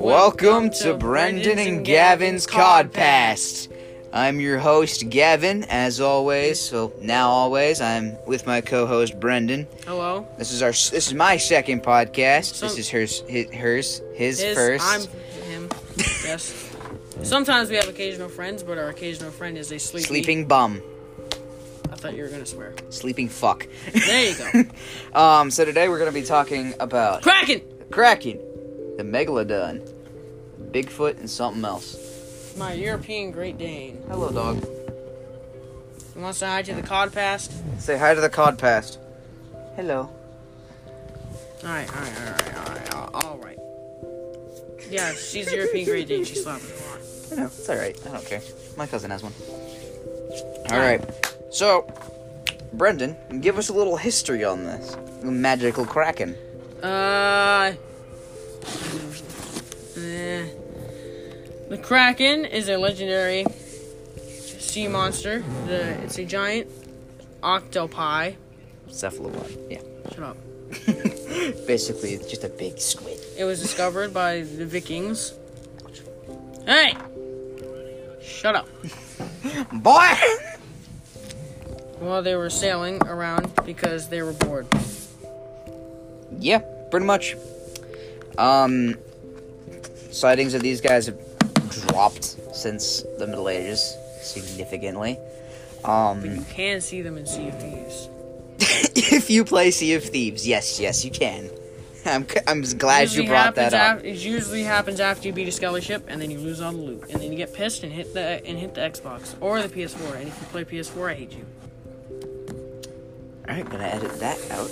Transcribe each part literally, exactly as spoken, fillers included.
Welcome to Brendan and Gavin's Codcast. I'm your host, Gavin, as always. So now always, I'm with my co-host, Brendan. Hello. This is our. This is my second podcast. Some- this is hers. His. Hers. His, His, first. I'm him. Yes. Sometimes we have occasional friends, but our occasional friend is a sleepy... Sleeping bum. I thought you were going to swear. Sleeping fuck. There you go. um. So today we're going to be talking about Kraken! Kraken, the Megalodon, Bigfoot, and something else. My European Great Dane. Hello, dog. You want to say hi to the Codcast? Say hi to the Codcast. Hello. Alright, alright, alright, alright, alright, alright. Yeah, she's the European Great Dane. She's slapping a lot. I know, it's alright. I don't care. My cousin has one. Alright. So, Brendan, give us a little history on this magical Kraken. Uh... eh. The Kraken is a legendary sea monster. The, it's a giant octopi. Cephalopod. Yeah. Shut up. Basically, it's just a big squid. It was discovered by the Vikings. Hey! Shut up. Boy! While they were sailing around because they were bored. Yeah, pretty much. Um, sightings of these guys have dropped since the Middle Ages, significantly. Um, You can see them in Sea of Thieves. if you play Sea of Thieves, yes, yes, you can. I'm, I'm glad Usually you brought that up. Af- it usually happens after you beat a skelly ship, and then you lose all the loot, and then you get pissed and hit the and hit the Xbox or the P S four. And if you play P S four, I hate you. Alright, gonna edit that out.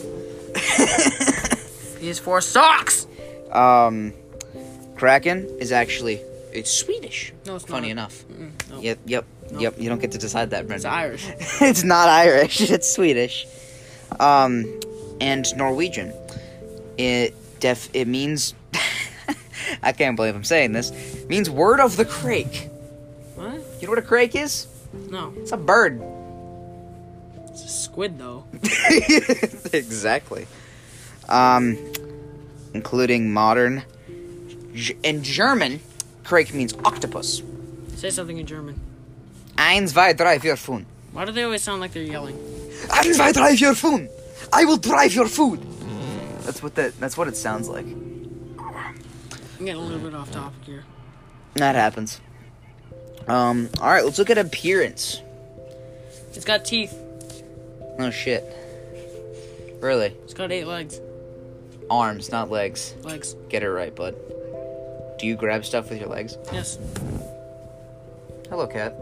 P S four sucks. Um, Kraken is actually, it's Swedish. No, it's Funny not. enough. Mm-mm, no. Yep, yep, No. yep. You don't get to decide that, It's Brendan. Irish. It's not Irish. It's Swedish. Um, and Norwegian. It def. It means. I can't believe I'm saying this. It means word of the crake. What? You know what a crake is? No. It's a bird. It's a squid, though. Exactly. Um, including modern. G- in German, crake means octopus. Say something in German. Eins, zwei, drei, vier, fünf. Why do they always sound like they're yelling? Eins, zwei, drei, vier, fünf. I will drive your food. That's what that. That's what it sounds like. I'm getting a little bit off topic here. That happens. Um. All right. Let's look at appearance. It's got teeth. Oh shit. Really? It's got eight legs. Arms, not legs. Legs. Get it right, bud. Do you grab stuff with your legs? Yes. Hello, cat.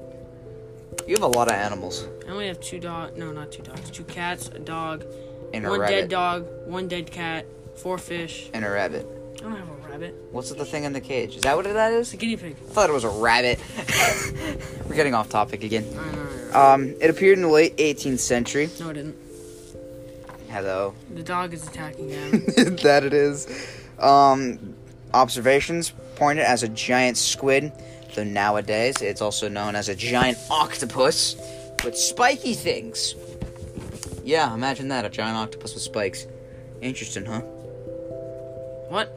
You have a lot of animals. I only have two dogs. No, not two dogs. Two cats, a dog, And a one rabbit. dead dog, one dead cat, four fish. And a rabbit. I don't have a rabbit. What's the thing in the cage? Is that what that is? It's a guinea pig. I thought it was a rabbit. We're getting off topic again. I know, I know. Um, it appeared in the late eighteenth century. No, it didn't. Hello. The dog is attacking them. That it is. Um, observations pointed as a giant squid, though nowadays it's also known as a giant octopus with spiky things. Yeah, imagine that, a giant octopus with spikes. Interesting, huh? What?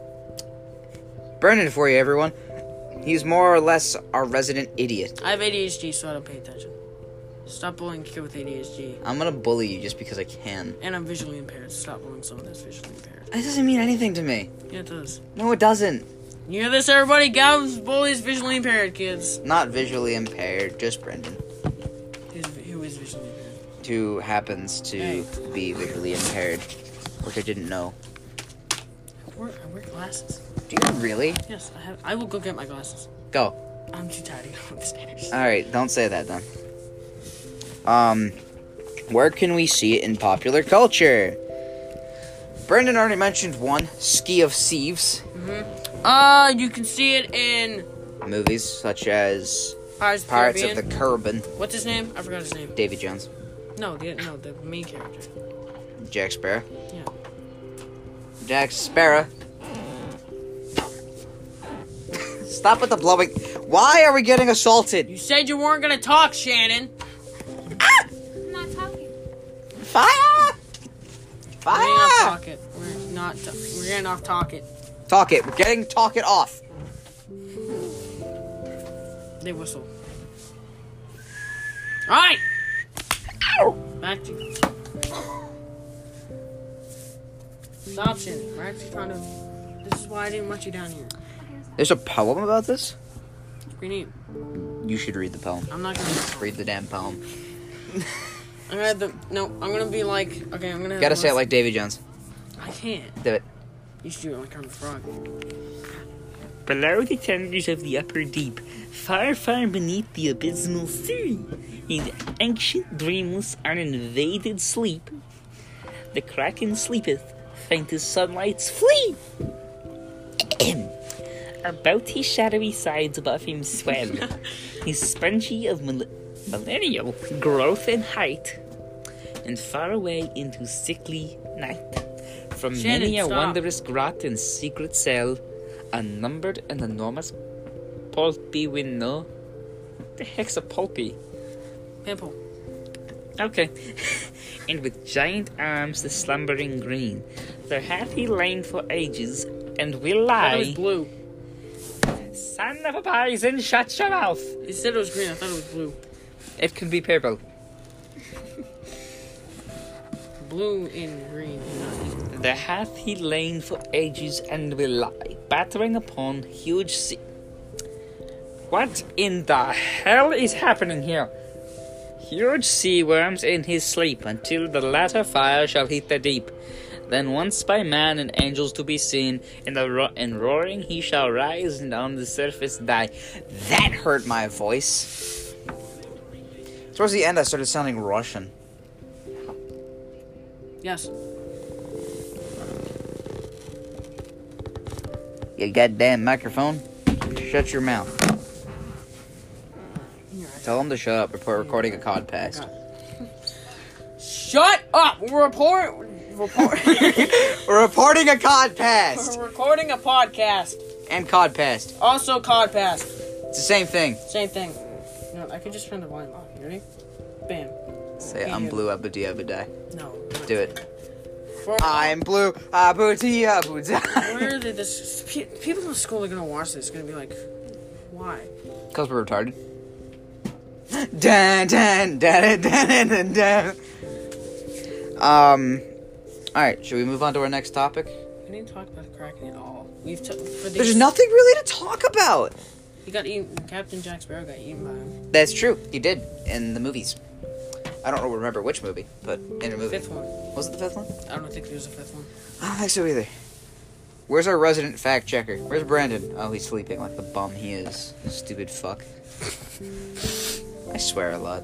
Brendan for you, everyone. He's more or less our resident idiot. I have A D H D, so I don't pay attention. Stop bullying a kid with A D H D. I'm gonna bully you just because I can. And I'm visually impaired. Stop bullying someone that's visually impaired. That doesn't mean anything to me. Yeah, it does. No, it doesn't. You hear this, everybody? Gavin's bullies visually impaired kids. Not visually impaired, just Brendan. Who's, who is visually impaired? Who happens to Hey. be visually impaired, which I didn't know. I wear, I wear glasses. Do you really? Yes, I have. I will go get my glasses. Go. I'm too tired to go upstairs. Alright, don't say that then. Um, where can we see it in popular culture? Brendan already mentioned one, Ski of Thieves. Mm-hmm. Uh, you can see it in Movies such as Pirates of the Pirates Caribbean. of the Caribbean. What's his name? I forgot his name. Davy Jones. No, the no, the main character. Jack Sparrow. Yeah. Jack Sparrow. Stop with the blowing. Why are we getting assaulted? You said you weren't gonna talk, Shannon. I'm not talking. Fire! We're getting off Fire! topic. We're not. T- we're getting off topic. Talk it. We're getting talk it off. They whistle. Alright! Ow! Back to you. Stop shitting. We're actually trying to. This is why I didn't want you down here. There's a poem about this? Pretty neat. You should read the poem. I'm not gonna. Read the damn poem. I'm gonna have the. No, I'm gonna be like. Okay, I'm gonna. Have Gotta the say it most- like Davy Jones. I can't. Do it. You should do it like Kermit the Frog. Below the thunders of the upper deep, far, far beneath the abysmal sea, in ancient dreamless uninvaded sleep, the kraken sleepeth, faint as sunlight's flee. About his shadowy sides above him swell, his spongy of mil- millennial growth and height, and far away into sickly night. From Shannon, many a stop. wondrous grot and secret cell, unnumbered and enormous pulpy window. What the heck's a pulpy? Pimple. Okay. And with giant arms the slumbering green, there hath he lain for ages, and will I thought it was lie. blue. Son of a poison, shut your mouth! He said it was green. I thought it was blue. It could be purple. Blue and green. There hath he lain for ages, and will lie, battering upon huge sea. What in the hell is happening here? Huge sea worms in his sleep, until the latter fire shall heat the deep. Then once by man and angels to be seen, in the ro- in roaring he shall rise, and on the surface die. That hurt my voice. Towards the end, I started sounding Russian. Yes. You goddamn microphone. Shut your mouth. Tell him to shut up before recording a codcast. Shut up! We're report. Report. We're reporting a codcast! We're recording a podcast. And codcast. Also, Codcast. It's the same thing. Same thing. No, I can just turn the volume off. You ready? Bam. Say, Can't I'm hear blue, abudi, abudai. No. Do it. For, I'm blue, abudi, abudai. Where did this? pe- People in school are gonna watch this. Gonna be like, why? Because we're retarded. Dun, dun, dun, dun, dun, dun, dun. Um, alright, should we move on to our next topic? We didn't talk about the Kraken at all. We've t- for There's these, nothing really to talk about. He got eaten. Captain Jack Sparrow got eaten by him. That's true. He did in the movies. I don't remember which movie, but in a movie. Fifth one. Was it the fifth one? I don't think there's a fifth one. I don't think so either. Where's our resident fact checker? Where's Brandon? Oh, he's sleeping like the bum he is. Stupid fuck. I swear a lot.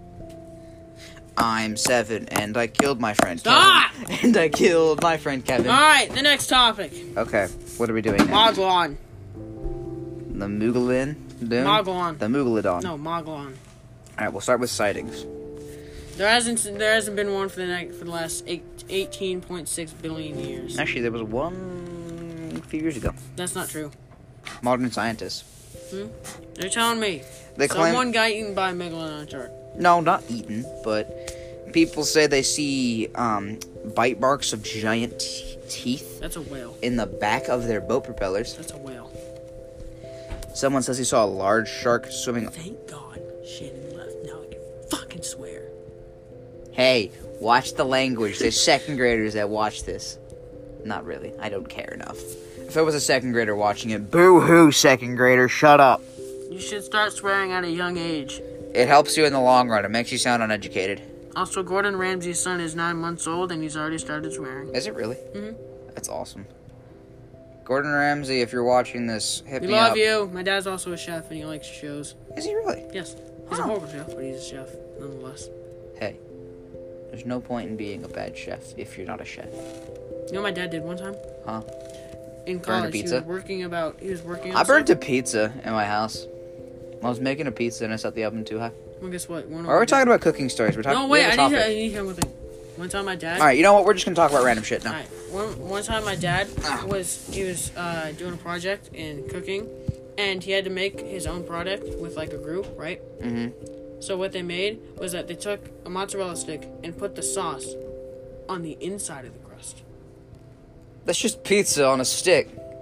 I'm seven, and I killed my friend Stop! Kevin. And I killed my friend Kevin. Alright, the next topic. Okay, what are we doing now? Moglon. The Mugalin? Doom? Moglon. The Mugalodon. No, Moglon. Alright, we'll start with sightings. There hasn't there hasn't been one for the next, for the last eight, eighteen point six billion years. Actually, there was one a few years ago. That's not true. Modern scientists. Hmm? They're telling me. They claim... Someone got eaten by a megalodon shark. No, not eaten, but people say they see um, bite marks of giant t- teeth That's a whale. in the back of their boat propellers. That's a whale. Someone says he saw a large shark swimming. Thank God Shannon left. Now I can fucking swear. Hey, watch the language. There's second graders that watch this. Not really. I don't care enough. If I was a second grader watching it, boo-hoo, second grader, shut up. You should start swearing at a young age. It helps you in the long run. It makes you sound uneducated. Also, Gordon Ramsay's son is nine months old and he's already started swearing. Is it really? Mhm. That's awesome. Gordon Ramsay, if you're watching this, hit We me love up. you. My dad's also a chef and he likes shows. Is he really? Yes. He's a Oh. horrible chef, but he's a chef nonetheless. Hey, there's no point in being a bad chef if you're not a chef. You know what my dad did one time? Huh? In Burned a college, he pizza? was working about. He was working. On I burnt a something. pizza in my house. I was making a pizza and I set the oven too high. Well, guess what? One of Or are my we talking about cooking stories? We're talking. No, we wait. have a I need to. topic. I need to hear one thing. One time, my dad. All right, you know what? We're just gonna talk about random shit now. Alright, one, one time my dad Ah. was, he was uh, doing a project in cooking, and he had to make his own product with like a group, right? Mm-hmm. So what they made was that they took a mozzarella stick and put the sauce on the inside of the crust. That's just pizza on a stick.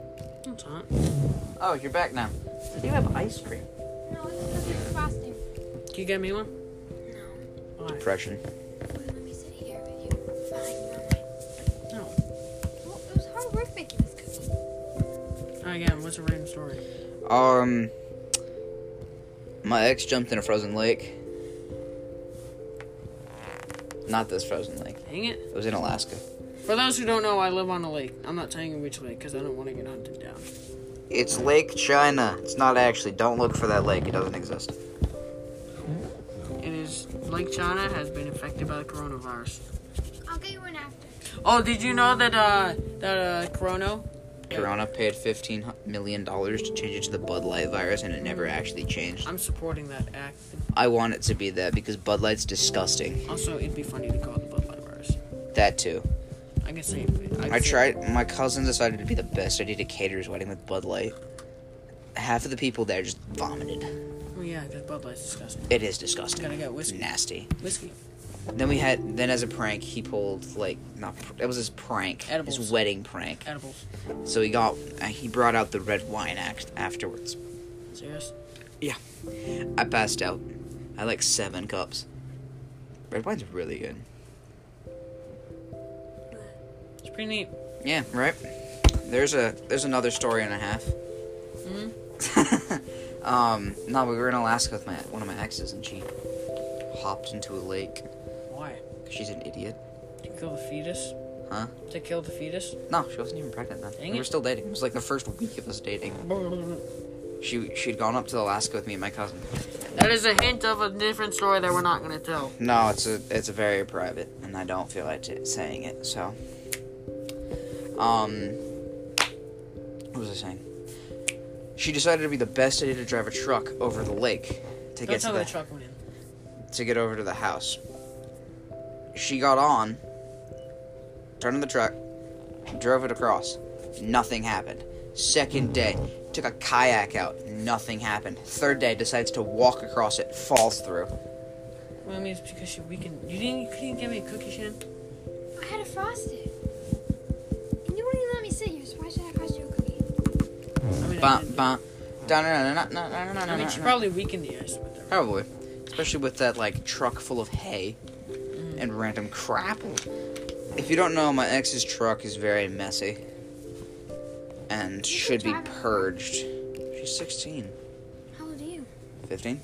It's hot. Oh, you're back now. You have ice cream. No, it's because it's frosting. Can you get me one? No. Why? Depression. Wait, let me sit here with you. Fine, Mama. No. Well, it was hard work making this cookie. Alright, again, what's a random story? Um, my ex jumped in a frozen lake. Not this frozen lake. Dang it. It was in Alaska. For those who don't know, I live on a lake. I'm not telling you which lake because I don't want to get hunted down. It's Lake China. It's not actually. Don't look for that lake. It doesn't exist. It is Lake China has been infected by the coronavirus. I'll get you one after. Oh, did you know that uh that uh Corona? Corona paid fifteen million dollars to change it to the Bud Light virus, and it never actually changed. I'm supporting that act. I want it to be that because Bud Light's disgusting. Also, it'd be funny to call it the Bud Light virus. That too. I can say. I tried. My cousin decided it'd be the best idea to cater his wedding with Bud Light. Half of the people there just vomited. Well, yeah, because Bud Light's disgusting. It is disgusting. Gotta get whiskey. Nasty. Whiskey. Then we had. Then as a prank, he pulled like not. It was his prank. Edibles. His wedding prank. Edibles. So he got. Uh, he brought out the red wine act afterwards. Serious? I passed out. I had like seven cups. Red wine's really good. It's pretty neat. Yeah, right. There's a there's another story and a half. Mm-hmm. um, no, we were in Alaska with my one of my exes, and she hopped into a lake. Why? She's an idiot. To kill the fetus? Huh? To kill the fetus? No, she wasn't even pregnant then. Dang we it. were still dating. It was like the first week of us dating. She she'd gone up to Alaska with me and my cousin. That is a hint of a different story that we're not gonna tell. No, it's a it's a very private, and I don't feel like t- saying it. So, um, what was I saying? She decided it'd be the best idea to drive a truck over the lake to Don't get to tell the, me the truck went in. to get over to the house. She got on, turned on the truck, drove it across. Nothing happened. Second day, took a kayak out. Nothing happened. Third day, decides to walk across it. Falls through. Well, I mean, it's because she weakened. You didn't. You couldn't give me a cookie, Shan. I had to frost it. And you wouldn't even let me sit here, so why should I frost you a cookie? I mean, I, Ba did- ba. Da na na na na na na I na. mean, she na. probably weakened the ice with her. Probably, especially with that like truck full of hay and random crap. If you don't know, my ex's truck is very messy and should be drive it. purged. She's sixteen. How old are you? fifteen?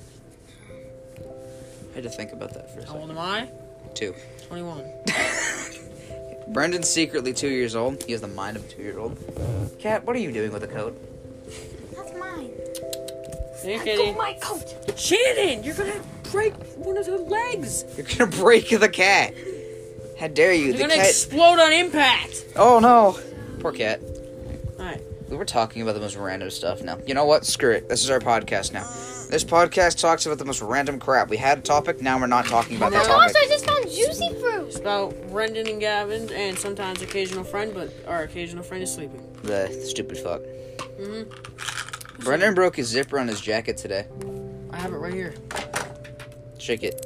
I had to think about that for a How second. old am I? Two. twenty-one. Brendan's secretly two years old. He has the mind of a two-year-old. Kat, what are you doing with the coat? That's mine. Hey, Let kitty. go my coat. Shannon, you're gonna break one of her legs. You're gonna break the cat. How dare you? You're the gonna cat. explode on impact. Oh no. Poor cat. Alright. We were talking about the most random stuff now. You know what? Screw it. This is our podcast now. This podcast talks about the most random crap. We had a topic, now we're not talking about that Gosh, topic. I just found juicy fruit. It's about Brendan and Gavin and sometimes occasional friend, but our occasional friend is sleeping. The stupid fuck. Mm-hmm. Brendan broke his zipper on his jacket today. I have it right here. Shake it.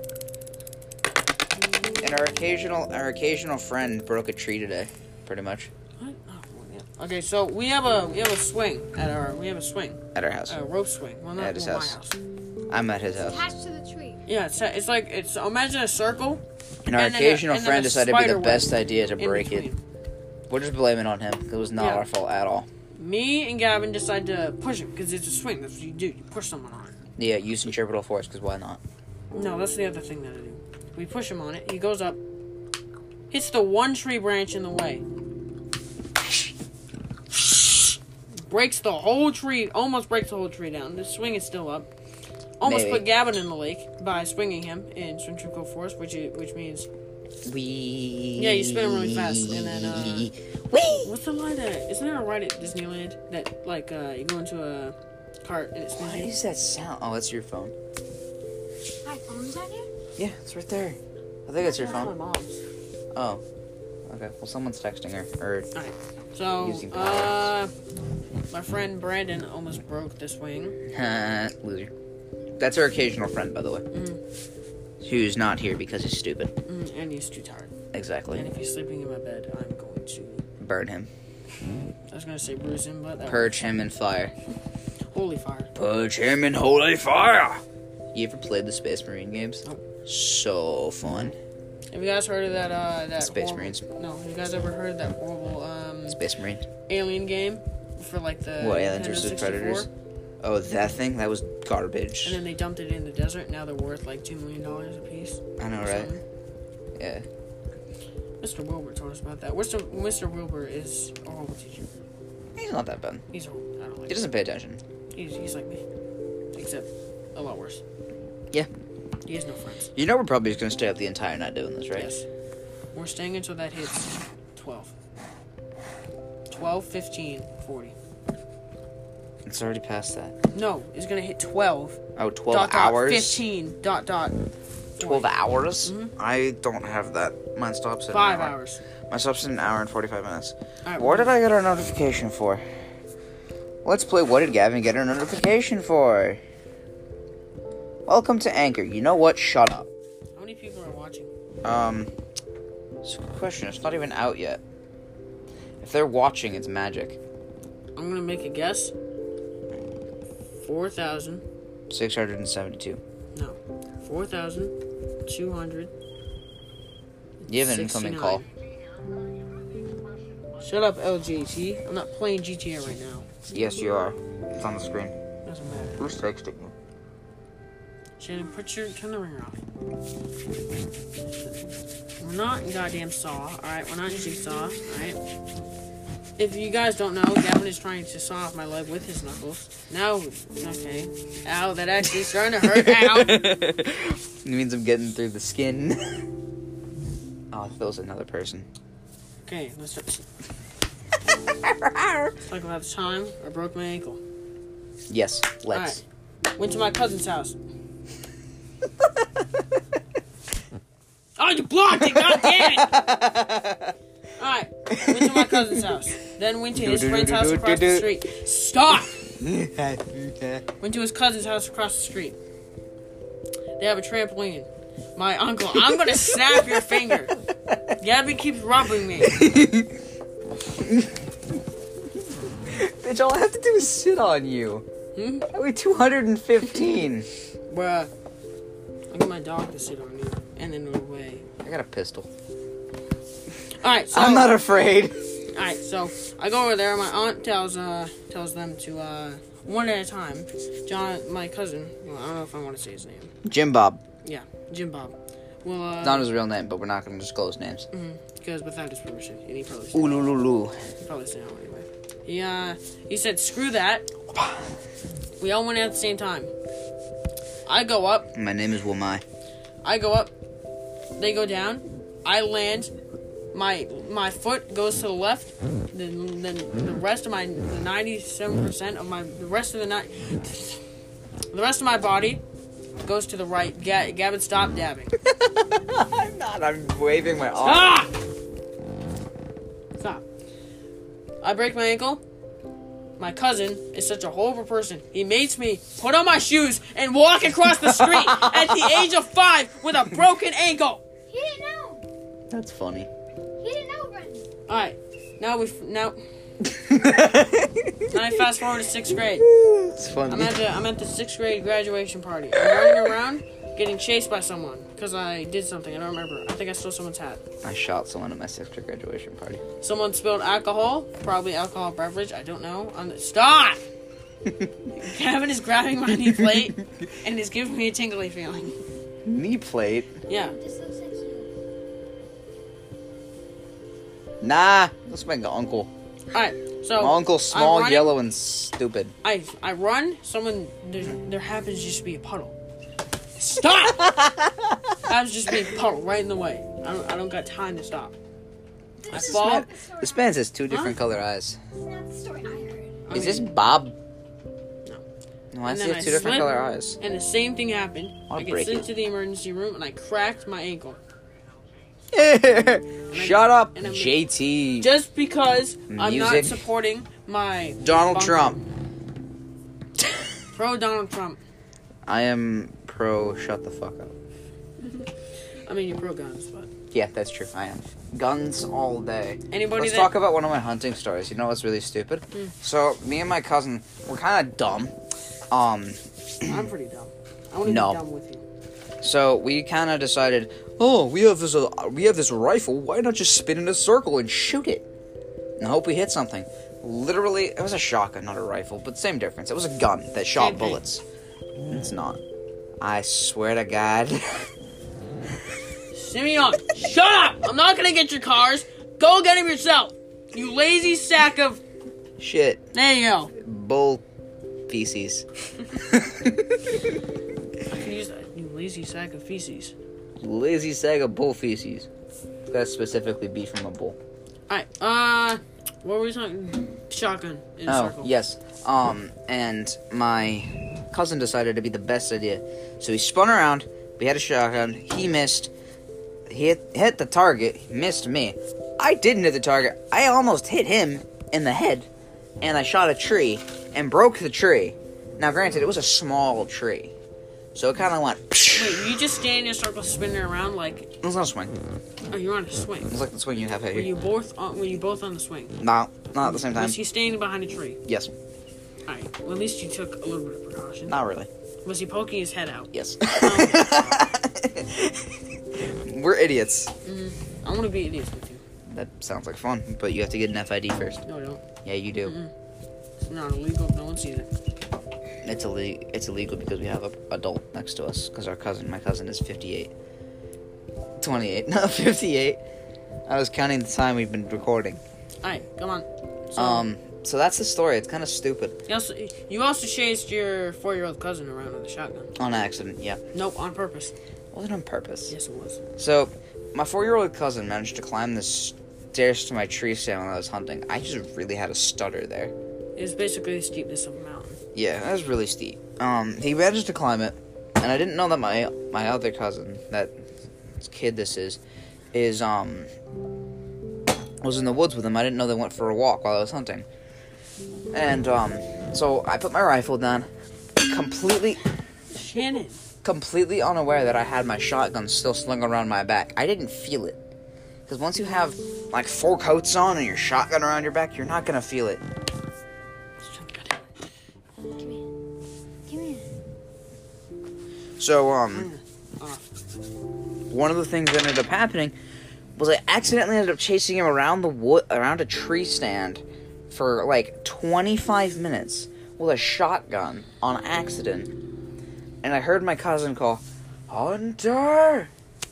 And our occasional our occasional friend broke a tree today, pretty much, What? Oh, yeah. Okay, so we have a we have a swing at our we have a swing, at our house. a rope swing. Well, not At his well, house. my house. I'm at his house. Attached to the tree. Yeah, it's it's like it's imagine a circle. And our and then a- occasional and then friend a decided it'd be the spider best web idea to in break it. between. We'll just blame it on him. It was not Yeah. our fault at all. Me and Gavin decide to push him because it's a swing. That's what you do. You push someone on it. Yeah, use centripetal force, because why not? No, that's the other thing that I do. We push him on it. He goes up, hits the one tree branch in the way, breaks the whole tree. Almost breaks the whole tree down. The swing is still up. Almost Maybe. put Gavin in the lake by swinging him in centrifugal force, which is, which means We. Yeah, you spin 'em really fast, and then, uh, Wee. what's the line that isn't there a ride at Disneyland that like uh, you go into a cart and it spins What you? is that sound? Oh, that's your phone. My phone's out here? Yeah, it's right there. I think it's your That's my phone. mom's. Oh. Okay. Well, someone's texting her. Or So, Using uh, my friend Brandon almost broke the swing. loser. That's our occasional friend, by the way. Mm, Who's not here because he's stupid. mm, and he's too tired. Exactly. And if he's sleeping in my bed, I'm going to. Burn him. I was gonna say bruise him, but that Purge him in fire. holy fire. Purge him in holy fire. You ever played the Space Marine games? Nope. So fun. Have you guys heard of that? Uh, that Space horrible, Marines. No, have you guys ever heard of that horrible um Space Marine. alien game for like the What, Aliens Nintendo versus sixty-four? Predators? Oh, that thing? That was garbage. And then they dumped it in the desert. Now they're worth like two million dollars a piece. I know, or right? something. Yeah. Mister Wilbur told us about that. Mister Mister Wilbur is a horrible teacher. He's not that bad. He's horrible. I don't like He him. doesn't pay attention. He's, he's like me. Except a lot worse. Yeah. He has no friends. You know we're probably just gonna stay up the entire night doing this, right? Yes. We're staying until that hits twelve. twelve, fifteen, forty. It's already past that. No, it's gonna hit twelve. Oh, twelve dot, hours? Dot, fifteen. Dot, dot. twelve forty. hours? Mhm. I don't have that. Mine stops at Five an hour. hours. Mine stops at an hour and forty-five minutes. Alright, What did I get our notification for? Let's play What Did Gavin get our notification for? Welcome to Anchor. You know what? Shut up. How many people are watching? Um, it's a good question. It's not even out yet. If they're watching, it's magic. I'm gonna make a guess. Four thousand. six hundred seventy-two. No. Four thousand two hundred. You have an incoming call. Shut up, L G T. I'm not playing G T A right now. Yes, you are. It's on the screen. Doesn't matter. Who's texting you? Shannon, put your turn the ringer off. We're not in goddamn Saw, alright? We're not in Jigsaw, alright? If you guys don't know, Gavin is trying to saw off my leg with his knuckles. Now, okay. Ow, that actually is starting to hurt. Ow! It means I'm getting through the skin. Oh, it feels another person. Okay, let's start. Let's talk about the time I broke my ankle. Yes, let's. Alright. Went to my cousin's house. Oh, you blocked it! God damn it! Alright. Went to my cousin's house. Then went to his friend's house across the street. Stop! Went to his cousin's house across the street. They have a trampoline. My uncle, I'm gonna snap your finger. Gabby keeps rubbing me. Bitch, all I have to do is sit on you. Hmm? I weigh two hundred fifteen. Bruh. I got my dog to sit on you. And then run away. I got a pistol. Alright, so. I'm not afraid. Alright, so I go over there. My aunt tells uh tells them to uh one at a time. John, my cousin. Well, I don't know if I want to say his name. Jim Bob. Yeah, Jim Bob. Well, uh, Not his real name, but we're not going to disclose names. because without his permission, and he probably said, Ooh, loo, loo, loo. he probably said no anyway. He uh he said screw that. We all went out at the same time. I go up. My name is Wamai. I go up. They go down. I land. My my foot goes to the left. Then then the rest of my the ninety-seven percent of my the rest of the night the rest of my body goes to the right. Ga- Gavin, stop dabbing. I'm not. I'm waving my arm. Ah! Stop. I break my ankle. My cousin is such a horrible person. He makes me put on my shoes and walk across the street at the age of five with a broken ankle. He didn't know. That's funny. He didn't know, Brendan. All right, now we now. Now I fast forward to sixth grade. It's funny. I'm at the I'm at the sixth grade graduation party. I'm running around, getting chased by someone because I did something. I don't remember. I think I stole someone's hat. I shot someone at my sixth grade graduation party. Someone spilled alcohol, probably alcohol beverage. I don't know. On the, stop! Kevin is grabbing my knee plate and is giving me a tingly feeling. Knee plate? Yeah. This looks like you. Nah. That's my uncle. All right. So My uncle's small, I'm running. yellow, and stupid. I I run. Someone there, there happens just to be a puddle. Stop! Happens just to be a puddle right in the way. I don't I don't got time to stop. I This is fall. not the story. This man has two different color eyes. This is not the story I heard. I Is mean, this Bob? No. No, I And see then have I two different slid, color eyes. And the same thing happened. I'll I get break sent it. to the emergency room and I cracked my ankle. Shut up, and I'm- J T. Just because I'm not Music. supporting my Donald bunker. Trump. Pro Donald Trump. I am pro shut the fuck up. I mean, you're pro guns, but Yeah, that's true. I am. Guns all day. Anybody Let's that talk about one of my hunting stories. You know what's really stupid? Mm. So, me and my cousin, we're kind of dumb. Um, I'm pretty dumb. I want to No. be dumb with you. so we kind of decided, oh, we have this, uh, we have this rifle. Why not just spin in a circle and shoot it, and hope we hit something? Literally, it was a shotgun, not a rifle, but same difference. It was a gun that shot Same thing. bullets. It's not. I swear to God. Simeon, shut up! I'm not gonna get your cars. Go get them yourself. You lazy sack of. Shit. There you go. Bull feces. I can use that. You lazy sack of feces. Lazy sack of bull feces. That's specifically beef from a bull. Alright, uh. What were we talking? Shotgun in a Oh, circle. yes. Um, and my cousin decided to be the best idea. So he spun around, we had a shotgun, he missed, he hit, hit the target, he missed me. I didn't hit the target, I almost hit him in the head, and I shot a tree, and broke the tree. Now granted, it was a small tree, so it kind of went, Wait, you just stand in a circle spinning around like. it was not a swing, Oh, you're on a swing. it was like the swing you have Were here. you both on? Were you both on the swing? No, not at the same time. Was he standing behind a tree? Yes, Alright, well, at least you took a little bit of precaution. not really. Was he poking his head out? Yes. Um, We're idiots. I want to be idiots with you. That sounds like fun, but you have to get an F I D first. No, I don't. Yeah, you do. Mm-mm. It's not illegal. No one sees it. It's illegal. It's illegal because we have a adult next to us. Because our cousin, my cousin, is fifty-eight. twenty-eight, no, fifty-eight. I was counting the time we've been recording. Alright, come on. So, Um, so that's the story. It's kind of stupid. you also, you also chased your four-year-old cousin around with a shotgun. On accident, yeah. Nope, on purpose. It wasn't on purpose. Yes, it was. So, my four-year-old cousin managed to climb the stairs to my tree stand when I was hunting. I just really had a stutter there. It was basically the steepness of a mountain. Yeah, that was really steep. Um, he managed to climb it, and I didn't know that my my other cousin, that kid this is, is um was in the woods with him. I didn't know they went for a walk while I was hunting. And um, so I put my rifle down, completely, Shannon. completely unaware that I had my shotgun still slung around my back. I didn't feel it, because once you have like four coats on and your shotgun around your back, you're not gonna feel it. Come here. Come here. So um. Uh, One of the things that ended up happening was I accidentally ended up chasing him around the wood, around a tree stand, for like twenty-five minutes with a shotgun on accident, and I heard my cousin call, "Hunter!"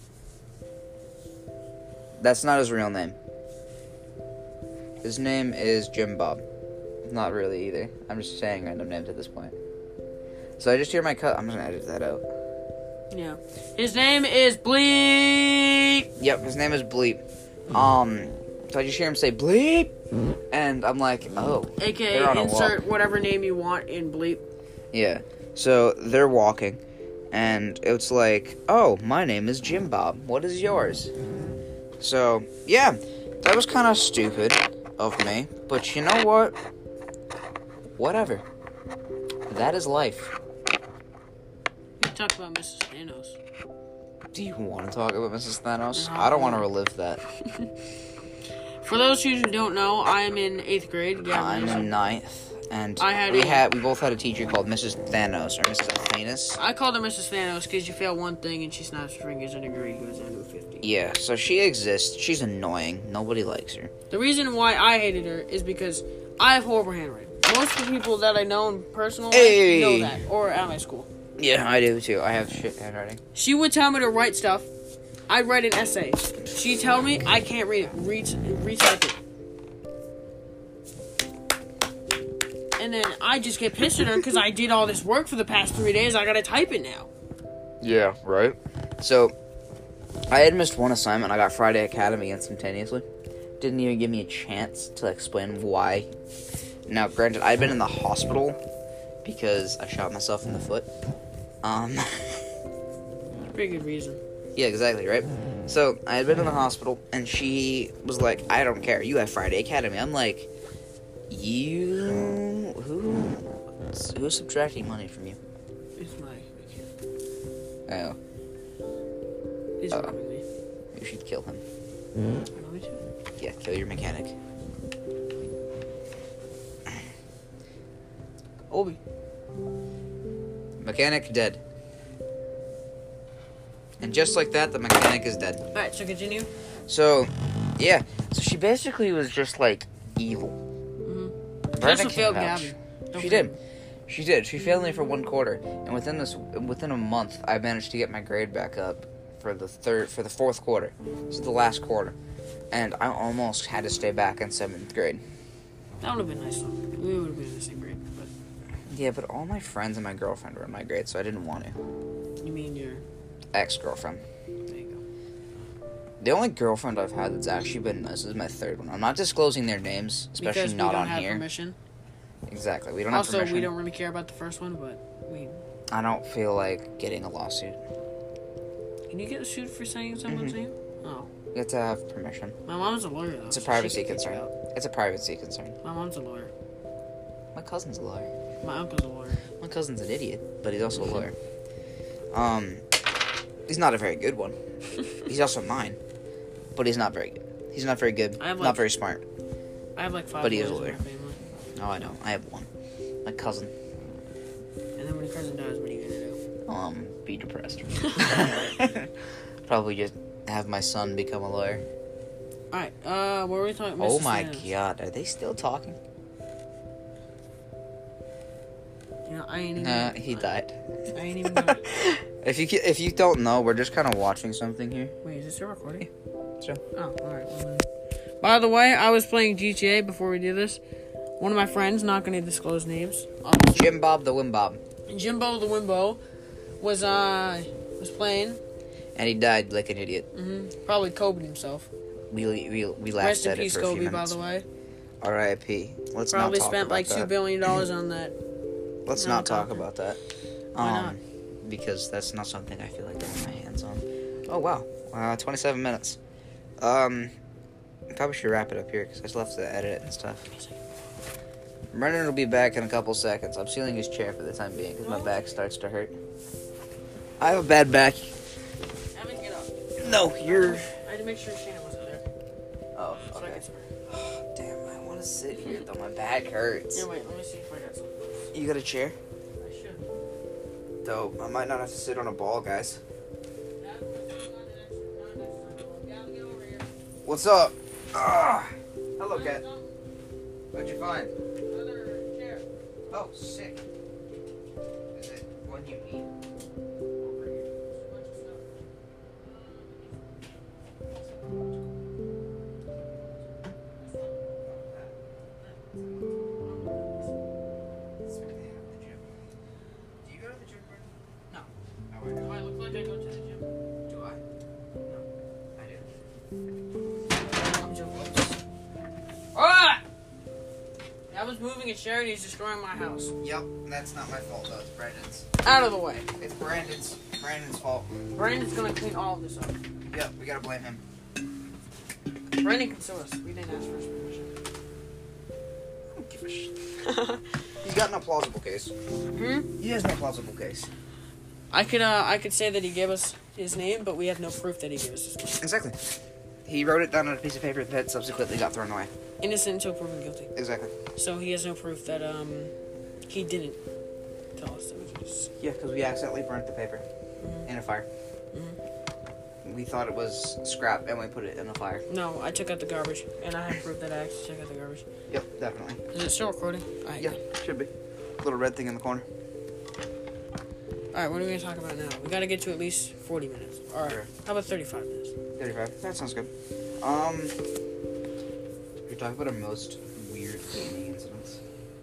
That's not his real name. His name is Jim Bob. Not really either. I'm just saying random names at this point. So I just hear my cousin. I'm just gonna edit that out. yeah. His name is Bleep. Yep, his name is Bleep. Um, so I just hear him say Bleep, and I'm like, oh, A K they're on A a insert walk. whatever name you want in Bleep. Yeah. So they're walking, and it's like, oh, my name is Jim Bob. What is yours? So yeah, that was kind of stupid of me, but you know what? Whatever. That is life. We talk about Missus Thanos. Do you want to talk about Missus Thanos? No. I don't want to relive that. For those of you who don't know, I am in eighth grade. Yeah, I'm in ninth, and I had we a- had we both had a teacher called Missus Thanos or Missus Thanos. I called her Missus Thanos because you fail one thing and she snaps her fingers and a grade goes down to a fifty. Yeah, so she exists. She's annoying. Nobody likes her. The reason why I hated her is because I have horrible handwriting. Most of the people that I know in personal life Hey. know that, or at my school. Yeah, I do too. I have shit handwriting. She would tell me to write stuff. I'd write an essay. She'd tell me I can't read it. Read, retype it. And then I just get pissed at her because I did all this work for the past three days. I gotta type it now. Yeah, right. So, I had missed one assignment. I got Friday Academy instantaneously. Didn't even give me a chance to explain why. Now, granted, I'd been in the hospital because I shot myself in the foot. Um, Pretty good reason. yeah, exactly, right? So, I had been in the hospital, and she was like, I don't care, you have Friday Academy. I'm like, you... Who... Who's subtracting money from you? It's my kid. Oh, He's Uh. robbing me. You should kill him. Want me to? Yeah, kill your mechanic. Obi. Mechanic dead. And just like that, the mechanic is dead. Alright, so continue. So, yeah. So she basically was just like evil. Mm-hmm. She Brenda also can failed vouch. Gabby. Don't She forget. did. She did. She failed me for one quarter, and within this, within a month, I managed to get my grade back up for the third, for the fourth quarter. This is the last quarter, and I almost had to stay back in seventh grade. That would have been nice though. We would have been in the same grade, but Yeah, but all my friends and my girlfriend were in my grade, so I didn't want to. you mean your Ex-girlfriend. there you go. The only girlfriend I've had that's actually been nice is my third one. I'm not disclosing their names, especially Because we not don't on have here. permission. Exactly. We don't have Also, permission. we don't really care about the first one, but we I don't feel like getting a lawsuit. can you get sued for saying someone's Mhm. name? Oh, You have to have permission. my mom's a lawyer though. It's a so she privacy can get you concern. out. It's a privacy concern. My mom's a lawyer. My cousin's a lawyer. My uncle's a lawyer. My cousin's an idiot, but he's also a lawyer. Um, he's not a very good one. He's also mine, but he's not very good. He's not very good. I have, not like- very smart. I have like five But he is a lawyers lawyer. in my family. Oh, I know. I have one. My cousin. And then when your cousin dies, what are you gonna do? Um, be depressed. Probably just have my son become a lawyer. Alright, uh, what were we talking about? Oh my god, are they still talking? You know, I ain't even. Nah, he died. I ain't even gonna. If you ca- if you don't know, we're just kind of watching something here. Wait, is this still recording? Sure. Oh, alright. Well, then. By the way, I was playing G T A before we did this. One of my friends, not gonna disclose names, obviously. Jim Bob the Wimbob, Jimbo the Wimbo was uh was playing. and he died like an idiot. hmm Probably Kobe himself. We we we laughed Rest in at it peace, for a few Kobe. By minutes. the way, R I P Let's probably not talk spent about like that. two billion dollars on that. Let's No, not talk doctor. about that. Why Um, not? Because that's not something I feel like getting my hands on. Oh wow, uh, twenty-seven minutes. Um, I probably should wrap it up here because I still have to edit it and stuff. Brendan will be back in a couple seconds. I'm sealing his chair for the time being because my back starts to hurt. I have a bad back. Evan, get up. No, you're. I had to make sure Shannon wasn't there. Oh, So I okay. could swear. Damn, I want to sit here though. My back hurts. Yeah, wait. Let me see if I got something. You got a chair? I should. Dope. I might not have to sit on a ball, guys. What's up? Ah, hello, cat. What'd you find? Oh, sick. Is it one you need? Do you go to the gym, Brendan? No. Oh, I Do do. I look like I go to the gym? Do I? No. I do. I'm joking. Ah! I was moving a chair and he's destroying my house. Yep, that's not my fault though. It's Brandon's. Out of the way. It's Brandon's. Brandon's fault. Brandon's gonna clean all of this up. Yep, we gotta blame him. Brandon can sue us. We didn't ask for his permission. I don't give a shit. He's got no plausible case. Hmm? He has no plausible case. I could uh I could say that he gave us his name, but we have no proof that he gave us his name. Exactly. He wrote it down on a piece of paper that subsequently got thrown away. Innocent until proven guilty. Exactly. So he has no proof that um he didn't tell us that it was. Yeah, because we accidentally burnt the paper Mhm. in a fire. Mhm. We thought it was scrap and we put it in a fire. No, I took out the garbage, and I have proof that I actually took out the garbage. Yep, definitely. Is it still recording? Alright. Yeah, should be. Little red thing in the corner. Alright, what are we gonna talk about now? We gotta get to at least forty minutes. Alright. Sure. How about thirty-five minutes? thirty-five. That sounds good. Um, you're talking about our most weird gaming incidents.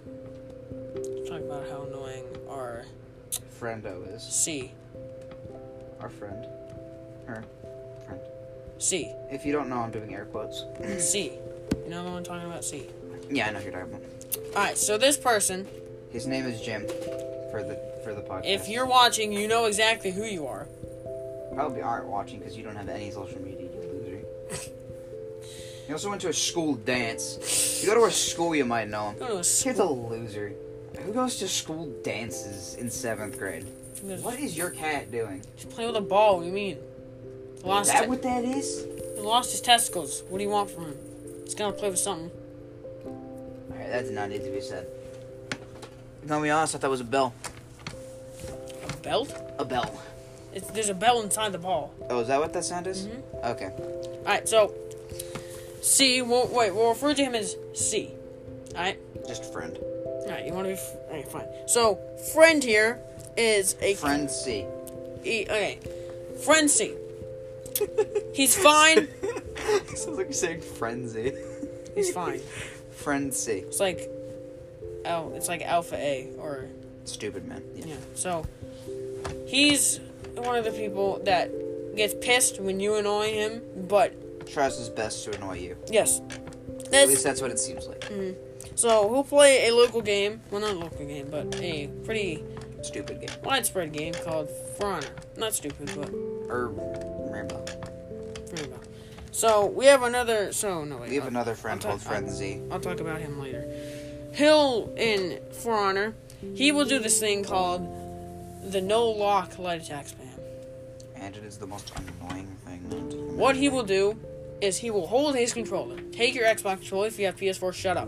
Let's talk about how annoying our Friendo is. C. Our friend. Her. Friend. C. If you don't know, I'm doing air quotes. C. You know the one I'm talking about? C. Yeah, I know who you're talking about. Alright, so this person, His name is Jim. For the for the podcast. if you're watching, you know exactly who you are. Probably aren't watching because you don't have any social media, you loser. He also went to a school dance. If you go to a school, you might know him. Go to a Kid's a school. loser. Who goes to school dances in seventh grade? What is your cat doing? Just play with a ball, what do you mean? Is Lost that it. what that is? He lost his testicles. What do you want from him? He's gonna play with something. Alright, that did not need to be said. No, to be honest, I thought it was a bell. A belt? A bell. It's, there's a bell inside the ball. Oh, is that what that sound is? Mhm. Okay. Alright, so C, we'll, wait, we'll refer to him as C. Alright? Just a friend. Alright, you want to be... F- Alright, fine. So, friend here is a... Friend C. E, okay. Friend C. He's fine. Sounds like you're saying frenzy. He's fine. Friend C. It's like... Al, it's like Alpha A, or... Stupid man. Yeah. Yeah, so... He's one of the people that gets pissed when you annoy him, but... Tries his best to annoy you. Yes. At That's... least that's what it seems like. Mhm. So, we'll play a local game. Well, not a local game, but a pretty Stupid game. widespread game called For Honor. Not stupid, but Or Rainbow. Rainbow. So, we have another... So, no, wait. We have I'll- another friend I'll called talk- Friend Z. I'll talk about him later. He'll, in For Honor, he will do this thing called the no-lock light attack spam. And it is the most annoying thing known to humanity. What he will do is he will hold his controller. Take your Xbox controller. If you have P S four, shut up.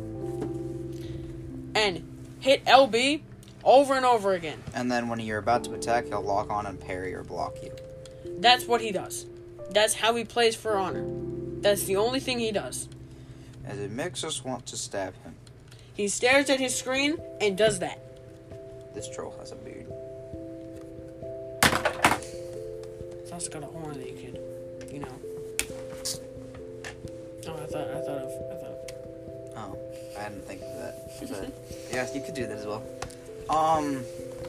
And hit L B over and over again. And then when you're about to attack, he'll lock on and parry or block you. That's what he does. That's how he plays For Honor. That's the only thing he does. As it makes us want to stab him. He stares at his screen and does that. This troll has a beard. It's also got a horn that you could, you know. Oh, I thought, I thought of, I thought of. Oh, I didn't think of that. But, yeah, you could do that as well. Um,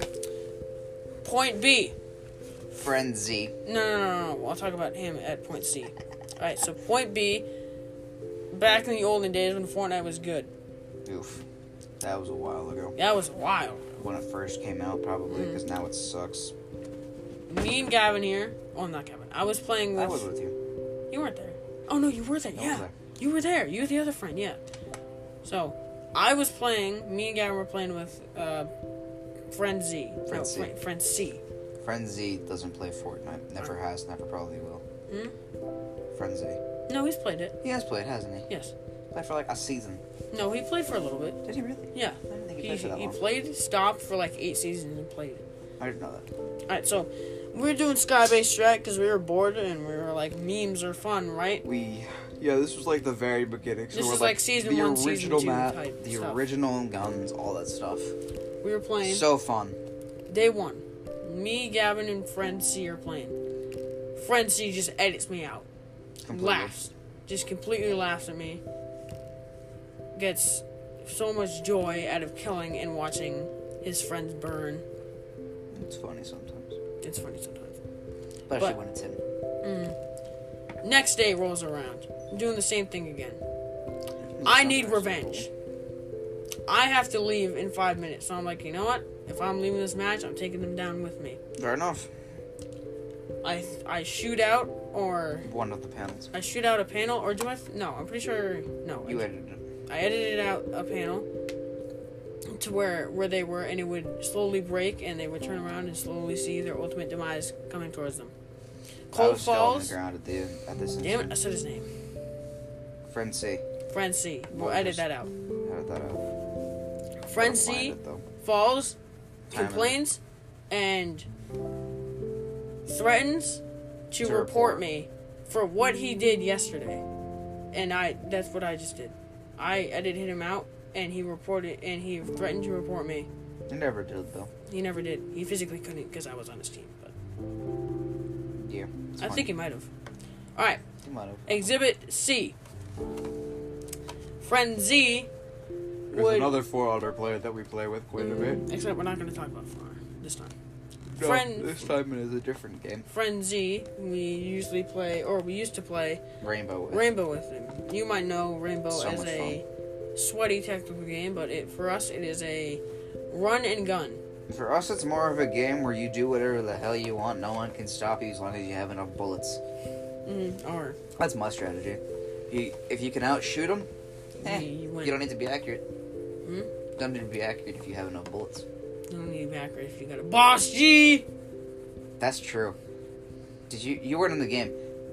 Point B. Friend Z. No, no, no, no, no. I'll talk about him at point C. Alright, so point B, back in the olden days when Fortnite was good. Oof. That was a while ago. That was wild. When it first came out, probably, because now it sucks. Me and Gavin here. Oh, not Gavin. I was playing with... I was with you. You weren't there. Oh, no, you were there. I was Yeah. there. You were there. You were the other friend, yeah. So, I was playing... Me and Gavin were playing with uh, Friend Z. Friend no, C. Friend, friend C. Friend Z doesn't play Fortnite. Never has, never probably will. Hmm? Friend Z. No, he's played it. He has played, hasn't he? Yes. Played for like a season. No, he played for a little bit. Did he really? Yeah. I didn't think he He, played for that he long. played, stopped for like eight seasons and played it. I didn't know that. Alright, so we were doing Skybase Strat because we were bored and we were like, memes are fun, right? We, yeah, this was like the very beginning. So This we're is like season the one, season original two map, type the stuff. original guns, all that stuff. We were playing So fun. day one. Me, Gavin, and Friend C are playing. Friend C just edits me out. Completely. Laughs. Just completely laughs at me. Gets so much joy out of killing and watching his friends burn. It's funny sometimes, It's funny sometimes. especially But- when it's him. Mm. Next day rolls around. I'm doing the same thing again. It I sounds need very revenge. I have to leave in five minutes. So I'm like, you know what? If I'm leaving this match, I'm taking them down with me. simple. Fair enough. I I shoot out, or One of the panels. I shoot out a panel, or do I? No, I'm pretty sure. No, You I, edited it. I edited out a panel to where where they were, and it would slowly break, and they would turn around and slowly see their ultimate demise coming towards them. I Cold was still on the Falls. ground at the at this. Damn it! I said his name. Friend C. Friend C. We'll Well, edit just- that out. Edit that out. Friend Don't mind C it, though. falls, Time complains, and threatens to, To report, report. me for what he did yesterday. And I that's what I just did. I edited him out, and he reported, and he threatened to report me. You never did though. He never did. He physically couldn't because I was on his team. But Yeah. It's I funny. think he might have. All right. He might have. Exhibit C. Friend Z There's would. another four other player that we play with quite a bit. Mm, except we're not going to talk about Far this time. No, Friend- this time it is a different game. Friend Z, we usually play, or we used to play Rainbow. With. Rainbow with him. You might know Rainbow So as much a sweaty technical game, but it for us it is a run and gun. For us, it's more of a game where you do whatever the hell you want. No one can stop you as long as you have enough bullets. Mm, or That's my strategy. You, if you can outshoot them, eh, you, you win. don't need to be accurate. Hmm? Don't need to be accurate if you have enough bullets. You don't need to be accurate if you got a boss G. That's true. Did you? You weren't in the game.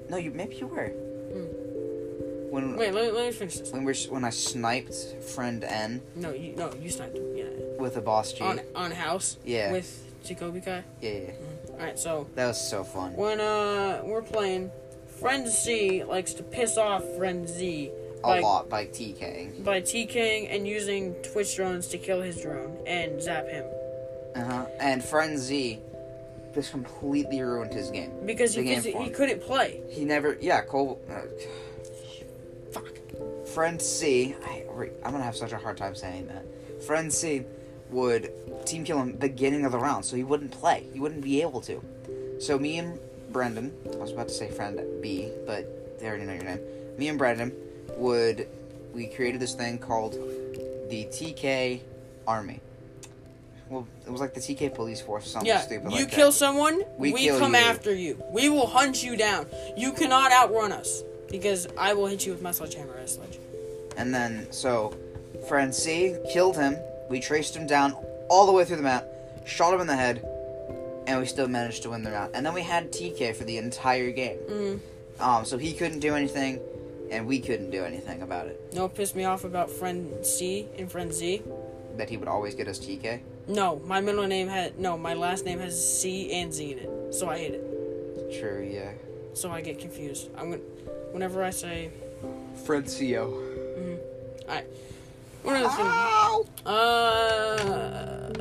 No, you maybe you were. Hmm. When Wait, let me, let me finish this. when we when I sniped friend N No, you no, you sniped him. Yeah. with a boss G. On on house. Yeah. With Jacoby Kai. Yeah, yeah. All right, so That was so fun. when uh we're playing, friend C likes to piss off friend Z A by lot by TKing. by TKing and using Twitch drones to kill his drone and zap him Uh huh. And friend Z just completely ruined his game. because The he game phys- for he him. couldn't play. He never. Yeah, Cole. Uh, Fuck. friend C. I, I'm gonna have such a hard time saying that. Friend C would team kill him beginning of the round, so he wouldn't play. He wouldn't be able to. So me and Brendan, I was about to say friend B, but they already know your name. Me and Brendan would, we created this thing called the T K Army. Well, it was like the T K Police Force, something Yeah, stupid you like kill that. someone, We we, kill come you. after you. We will hunt you down. You cannot outrun us because I will hit you with my sledgehammer as sledge. And then, so, friend C killed him. We traced him down all the way through the map, shot him in the head, and we still managed to win the round. And then we had T K for the entire game. Mm-hmm. Um, so he couldn't do anything, and we couldn't do anything about it. You know what pissed me off about friend C and friend Z? That he would always get us T K. No, my middle name had no. My last name has C and Z in it, so I hate it. True, yeah. So I get confused. I'm gonna. Whenever I say, Friend C O. alright. What are Ow! Uh,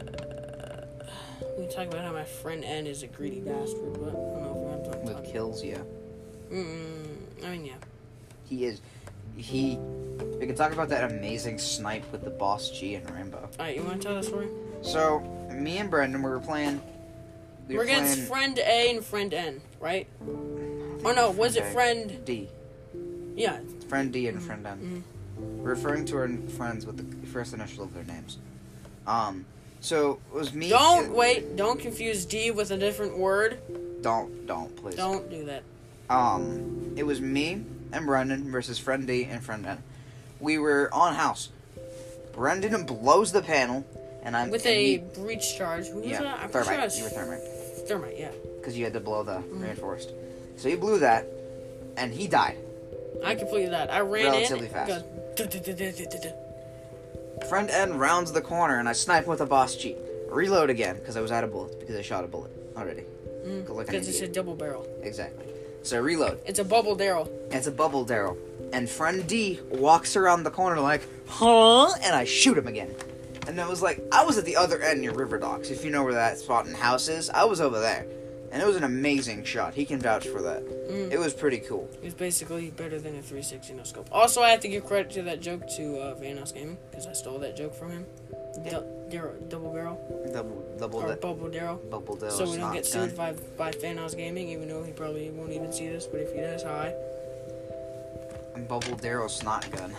we talk about how my friend N is a greedy bastard, but I don't know if I'm talking With about. kills, yeah. Mm, I mean, yeah. He is. He. We can talk about that amazing snipe with the boss G and Rainbow. Alright, you want to tell the story? So, me and Brendan, we were playing. We We're were against playing friend A and friend N, right? Oh no, was it A. friend? D. Yeah. Friend D and friend N. Referring to our friends with the first initial of their names. Um, so it was me. Don't wait. Don't confuse D with a different word. Don't, don't, please. Don't do that. Um, it was me and Brendan versus friend D and friend N. We were on house. Brendan blows the panel, and I'm With and a he- breach charge. Who was yeah, that? I'm pretty thermite. sure You were it was thermite Thermite, yeah. because you had to blow the reinforced. So he blew that, and he died. I completed that. I ran Relatively in. fast. Goes, "Duh-duh-duh-duh-duh-duh-duh." Friend N rounds the corner, and I snipe with a boss G. Reload again because I was out of bullets because I shot a bullet already. Mm, Like an Because it's a idiot. double barrel. Exactly. So reload. It's a bubble barrel. It's a bubble Daryl. And friend D walks around the corner like, huh? And I shoot him again. And it was like, I was at the other end near River Docks. If you know where that spot in house is, I was over there. And it was an amazing shot. He can vouch for that. Mm. It was pretty cool. It's basically better than a three sixty no scope. Also, I have to give credit to that joke to uh, Vanos Gaming because I stole that joke from him. Du- Daryl- double barrel Double, double, or that bubble Daryl. bubble Daryl. So we don't get sued by by Vanos Gaming, even though he probably won't even see this. But if he does, hi. Bubble Daryl snot gun.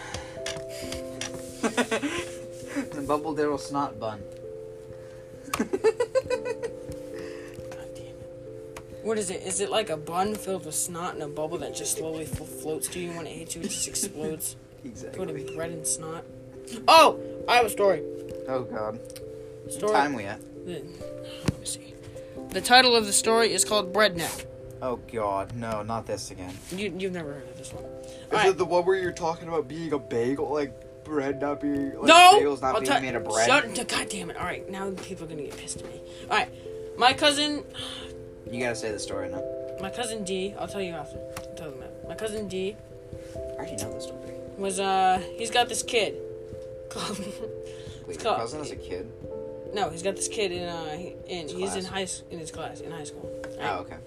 The Bubble Daryl snot bun. God damn it. What is it? Is it like a bun filled with snot and a bubble that just slowly flo- floats to you when it hits you? It just explodes. Put Exactly. in bread and snot. Oh, I have a story. Oh god. Story. Time we at? The, let me see. The title of the story is called Breadneck. Oh god, no, not this again. You you've never heard of this one? Is Alright. it the one where you're talking about being a bagel, like bread not being like No! bagels not I'll being tell- made of bread? Shut, God damn it. Alright, now people are gonna get pissed at me. Alright, my cousin, You gotta say the story now. my cousin D, I'll tell you after. I'll tell them that. My cousin D I already know the story. was, uh, he's got this kid. Called, Wait, your called- cousin is a kid? no, he's got this kid in, uh, in, His he's in class. high, s- in his class, in high school. Oh, okay.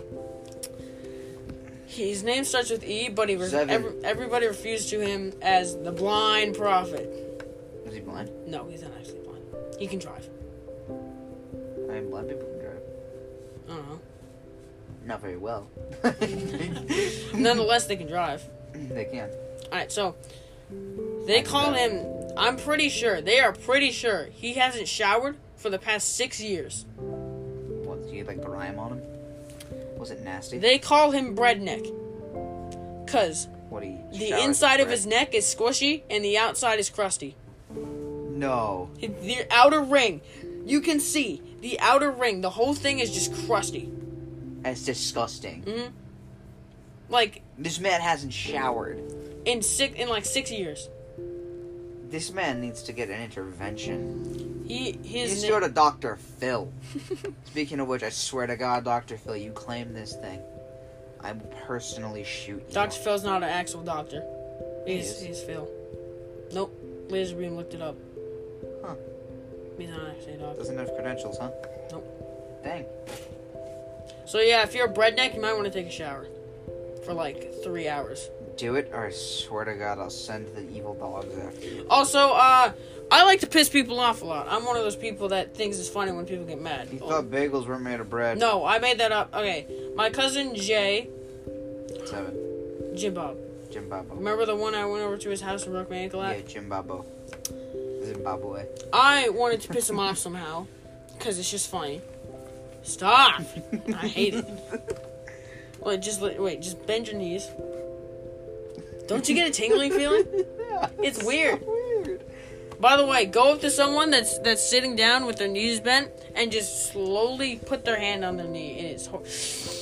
His name starts with E, but he re- Seven. every, everybody refers to him as the blind prophet. Is he blind? No, he's not actually blind. He can drive. I mean, blind people can drive. I don't know. Not very well. Nonetheless, they can drive. They can. Alright, so they call him. I'm pretty sure. They are pretty sure he hasn't showered for the past six years. What, did you get like grime on him? Was it nasty? They call him Breadneck. Cause What, he the showered inside of bread? his neck is squishy and the outside is crusty. No. The outer ring, you can see the outer ring. The whole thing is just crusty. That's disgusting. Mm-hmm. Like This man hasn't showered. in six in like six years. This man needs to get an intervention. He He his needs to na- go to Doctor Phil. Speaking of which, I swear to God, Doctor Phil, you claim this thing, I will personally shoot you. Doctor Phil's not an actual doctor. He He's is. he's Phil. Nope. Laser beam looked it up. Huh. He's not actually a doctor. Doesn't have credentials, huh? Nope. Dang. So yeah, if you're a breadneck, you might want to take a shower for like three hours. Do it, or I swear to God, I'll send the evil dogs after you. Also, uh, I like to piss people off a lot. I'm one of those people that thinks it's funny when people get mad. You thought bagels weren't made of bread. No, I made that up. Okay, my cousin Jay, Seven. Jim Bob. Jim Babo. Remember the one I went over to his house and broke my ankle Yeah, at? Jim Babo. Zimbabwe. I wanted to piss him off somehow, because it's just funny. Stop! I hate it. Wait, just li- wait, just bend your knees. Don't you get a tingling feeling? It's weird. Weird. By the way, go up to someone that's that's sitting down with their knees bent and just slowly put their hand on their knee. It is hor-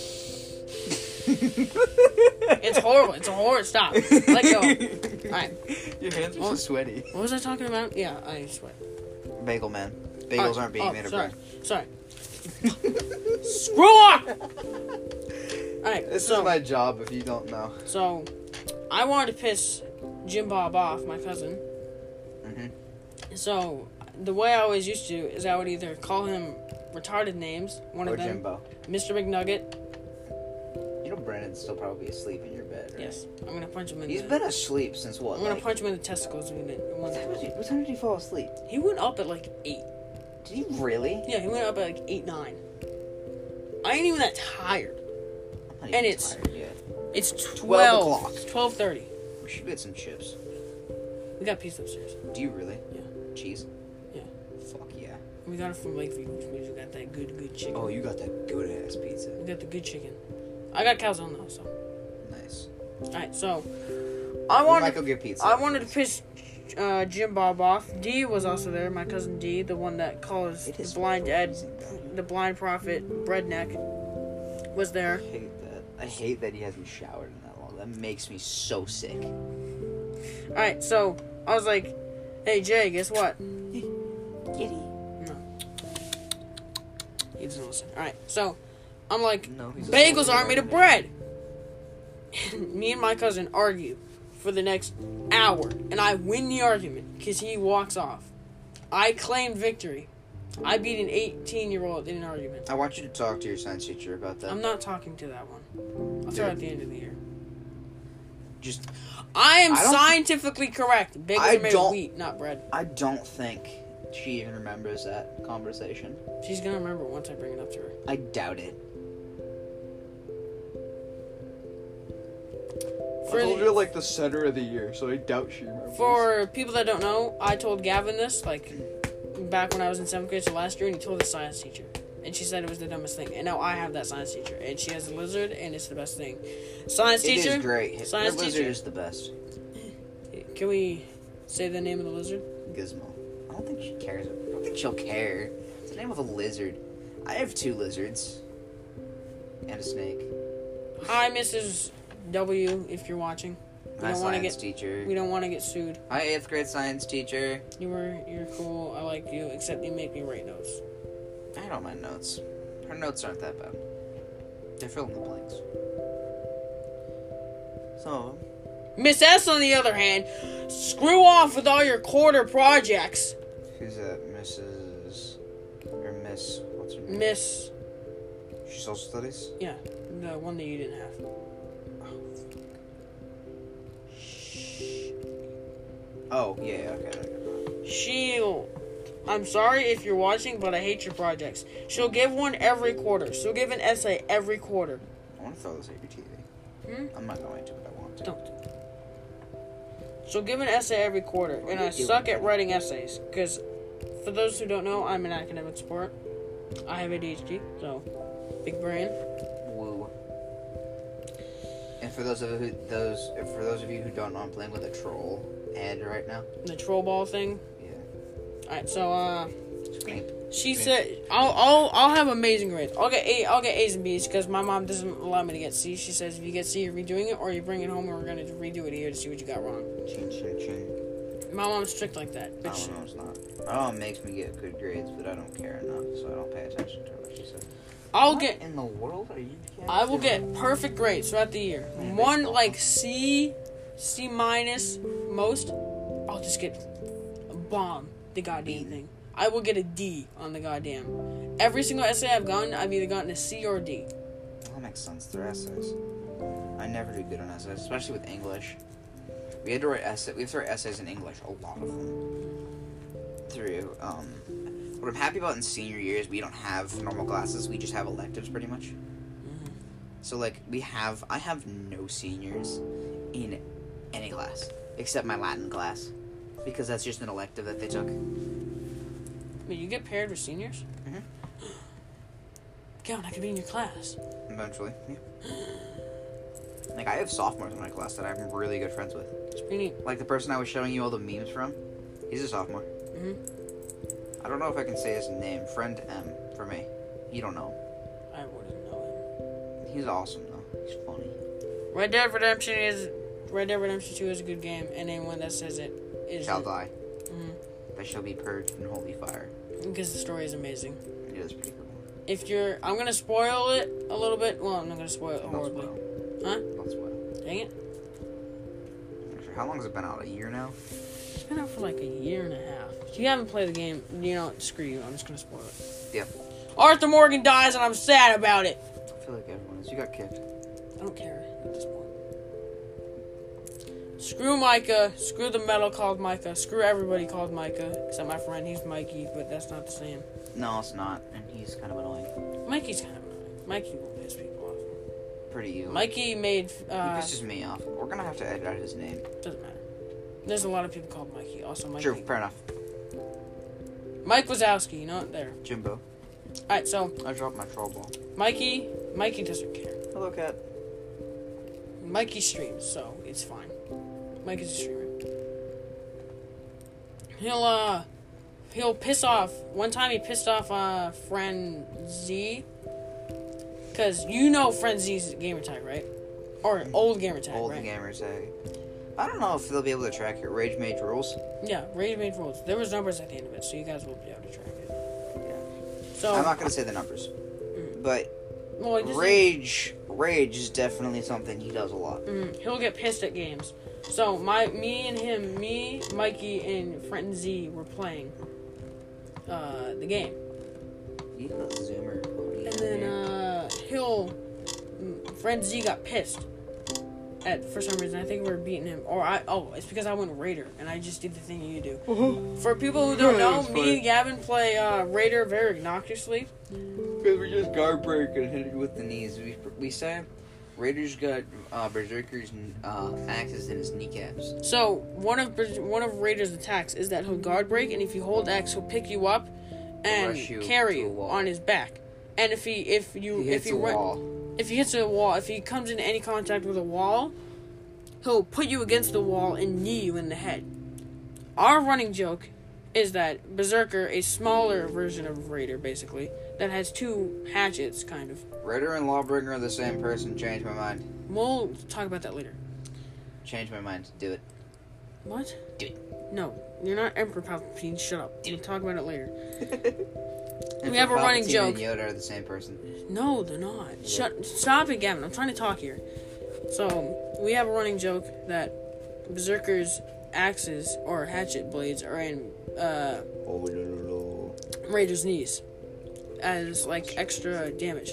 It's horrible. It's a horror. Stop. Let go. Alright. Your hands are so sweaty. What was I talking about? Yeah, I sweat. Bagel man. Bagels Oh, aren't being oh, made of sorry. bread. Sorry. Screw off! Alright, This so, is my job if you don't know. so, I wanted to piss Jim Bob off, my cousin. Mhm. So, the way I always used to is I would either call him retarded names, one Or of them, Jimbo. Mister McNugget. You know Brennan's still probably asleep in your bed, right? Yes, I'm gonna punch him in He's the... been asleep since what? I'm gonna like- punch him in the testicles. When it, What time, when, did you, what time did he fall asleep? he went up at like eight. Did he really? Yeah, he went up at like eight, nine. I ain't even that tired. I'm not And even it's- tired yet. It's twelve twelve. o'clock. twelve thirty. We should get some chips. We got pizza upstairs. Do you really? Yeah. Cheese? Yeah. Fuck yeah. We got it from Lakeview, which means we got that good, good chicken. Oh, you got that good ass pizza. We got the good chicken. I got calzone though, so. Nice. Alright, so. I We wanted, might go get pizza. I wanted to piss uh, Jim Bob off. D was also there, my cousin D, the one that calls It the is blind Ed, freezing bad. the blind prophet, Breadneck, was there. I hate that. I hate that he hasn't showered in that long. That makes me so sick. Alright, so I was like, hey Jay, guess what? Giddy. No. He doesn't listen. Alright, so I'm like, No, he's a bagels soldier aren't made of already. bread. Me and my cousin argue for the next hour, and I win the argument because he walks off. I claimed victory. I beat an eighteen-year-old in an argument. I want you to talk to your science teacher about that. I'm not talking to that one. I'll throw it at the end of the year. Just, I am I don't- scientifically correct. Bagels I are made don't- of wheat, not bread. I don't think she even remembers that conversation. She's gonna remember it once I bring it up to her. I doubt it. For the- like the center of the year, so I doubt she remembers. For people that don't know, I told Gavin this, like, back when I was in seventh grade, so last year, and he told the science teacher. And she said it was the dumbest thing. And now I have that science teacher. And she has a lizard, and it's the best thing. Science It teacher? is great. Science Her lizard teacher. is the best. Can we say the name of the lizard? Gizmo. I don't think she cares. I don't think she'll care. It's the name of a lizard. I have two lizards. And a snake. Hi, Missus W, if you're watching. We My don't want to science get teacher. we don't want to get sued. Hi, eighth grade science teacher. You were you're cool. I like you, except you make me write notes. I don't mind notes. Her notes aren't that bad. They're fill in the blanks. So, Miss S, on the other hand, screw off with all your quarter projects. who's that? Missus or Miss? What's her name? Miss, She's social studies. yeah, the one that you didn't have. Oh yeah, yeah, okay. okay. She'll. I'm sorry if you're watching, but I hate your projects. She'll give one every quarter. She'll give an essay every quarter. I want to throw this at your T V. Hmm? I'm not going to, but I want to. Don't. She'll give an essay every quarter, What and are I you doing? suck at writing essays. Because, for those who don't know, I'm an academic support. I have A D H D, so big brain. Woo. And for those of who, those for those of you who don't know, I'm playing with a troll head right now. The troll ball thing. Yeah. Alright, so, uh, She said, "I'll, I'll, I'll have amazing grades. I'll get A, I'll get A's and B's because my mom doesn't allow me to get C's. She says if you get C, you're redoing it, or you bring it home, and we're gonna redo it here to see what you got wrong." Chin, chin, chin. My mom's strict like that. No, Bitch. no, it's not. My mom makes me get good grades, but I don't care enough, so I don't pay attention to what she says. I'll What get, in the world are you? I will get perfect grades throughout the year. Yeah, One baseball. like C, C minus most. I'll just get a bomb the goddamn thing. I will get a D on the goddamn. Every single essay I've gotten, I've either gotten a C or a D. That makes sense. They're essays. I never do good on essays, especially with English. We had to write essay. We have to write essays in English, a lot of them. Through um, what I'm happy about in senior year is we don't have normal classes. We just have electives, pretty much. Mm-hmm. So like we have, I have no seniors in any class except my Latin class, because that's just an elective that they took. But you get paired with seniors? Mhm. Gavin, I could be in your class. Eventually, yeah. Like I have sophomores in my class that I'm really good friends with. It's pretty neat. Like the person I was showing you all the memes from, he's a sophomore. Mhm. I don't know if I can say his name. Friend M for me. You don't know him. I wouldn't know He's awesome though. He's funny. him. Red Dead Redemption is Red Dead Redemption two is a good game, and anyone that says it is Shall die. Mhm. They shall be purged in holy fire. Because the story is amazing. It is pretty cool. If you're, I'm gonna spoil it a little bit. Well, I'm not gonna spoil it Don't horribly. spoil. Huh? Don't spoil. Dang it! How long has it been out? A year now? It's been out for like a year and a half. If you haven't played the game, you know, screw you. I'm just gonna spoil it. Yeah. Arthur Morgan dies, and I'm sad about it. I feel like everyone is. You got kicked. I don't care at this point. Screw Micah. Screw the metal called Micah. Screw everybody called Micah. Except my friend, he's Mikey, but that's not the same. No, it's not. And he's kind of annoying. Mikey's kind of annoying. Mikey will piss people off. Pretty you. Mikey made. He Uh, pisses me off. We're gonna have to edit out his name. doesn't matter. There's a lot of people called Mikey. Also, Mikey. True. Fair enough. Mike Wazowski, you know, there. Jimbo. Alright, so, I dropped my troll ball. Mikey. Mikey doesn't care. Hello, cat. Mikey streams, so it's fine. Mikey's a streamer. He'll, uh, he'll piss off. One time he pissed off, uh, friend Z. Because you know friend Z's gamer tag, right? Or old gamer tag, Old right? gamer tag. I don't know if they'll be able to track it. Rage Mage rules. Yeah, Rage Made Rules. There was numbers at the end of it, so you guys will be able to track it. Yeah. So, I'm not gonna say the numbers, but well, it just- Rage, Rage is definitely something he does a lot. Mm, he'll get pissed at games. So my, me and him, me, Mikey, and friend Z were playing uh, the game, You got Zoomer. Cody and in then here. uh, he'll, mm, friend Z got pissed at for some reason. I think we were beating him, or I oh, it's because I went Raider and I just did the thing you do. For people who don't Yeah, know, that's me fine. and Gavin play uh, Raider very obnoxiously. Because we just guard break and hit it with the knees. We, we say Raiders got uh, Berserker's uh, axes in his kneecaps. So one of one of Raider's attacks is that he'll guard break, and if you hold X, he'll pick you up and Rush you carry to a you wall. on his back. And if he if you He if hits you a run, wall. if he hits a wall, if he comes into any contact with a wall, he'll put you against the wall and knee you in the head. Our running joke is that Berserker, a smaller version of Raider, basically, that has two hatchets, kind of. Raider and Lawbringer are the same person. Change my mind. We'll talk about that later. Change my mind. Do it. What? Do it. No, you're not Emperor Palpatine. Shut up. We'll talk about it later. And We have a Palpatine running and joke. Yoda are the same person. No, they're not. Shut. Stop it, Gavin. I'm trying to talk here. So we have a running joke that Berserker's axes or hatchet blades are in uh, Oh, no, no, no. Raider's knees as like extra damage.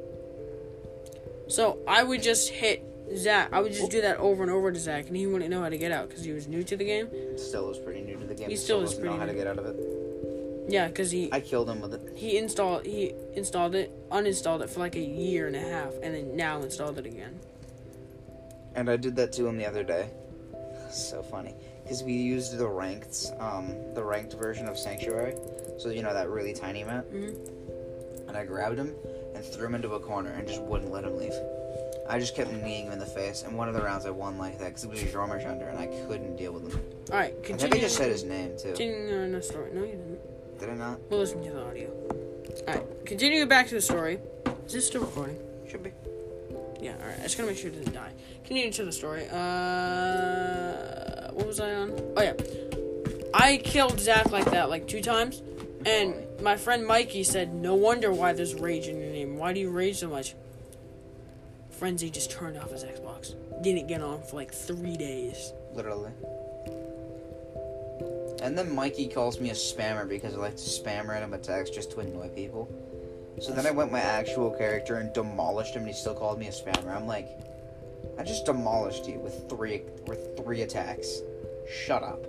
So I would just hit Zach. I would just do that over and over to Zach, and he wouldn't know how to get out because he was new to the game. Still is pretty new to the game. He still is doesn't pretty know how to new. get out of it. Yeah, because he I killed him with it. he installed he installed it, uninstalled it for like a year and a half, and then now installed it again. And I did that to him the other day. So funny. Because we used the ranked, um, the ranked version of Sanctuary. So, you know, that really tiny map. Mhm. And I grabbed him and threw him into a corner and just wouldn't let him leave. I just kept kneeing him in the face. And one of the rounds I won like that because it was a Jormungandr and I couldn't deal with him. All right, I think continue. I just said his name, too. Continuing on the story. No, you didn't. Did I not? We'll listen to the audio. Alright, continuing back to the story. Is this still recording? Should be. Yeah, alright. I just gotta make sure it doesn't die. Continuing to the story. Uh, what was I on? Oh, yeah. I killed Zach like that, like, two times. And my friend Mikey said, no wonder why there's rage in your name. Why do you rage so much? Frenzy just turned off his Xbox. Didn't get on for, like, three days. Literally. And then Mikey calls me a spammer because I like to spam random attacks just to annoy people. So then I went my actual character and demolished him, and he still called me a spammer. I'm like, I just demolished you with three with three attacks. Shut up.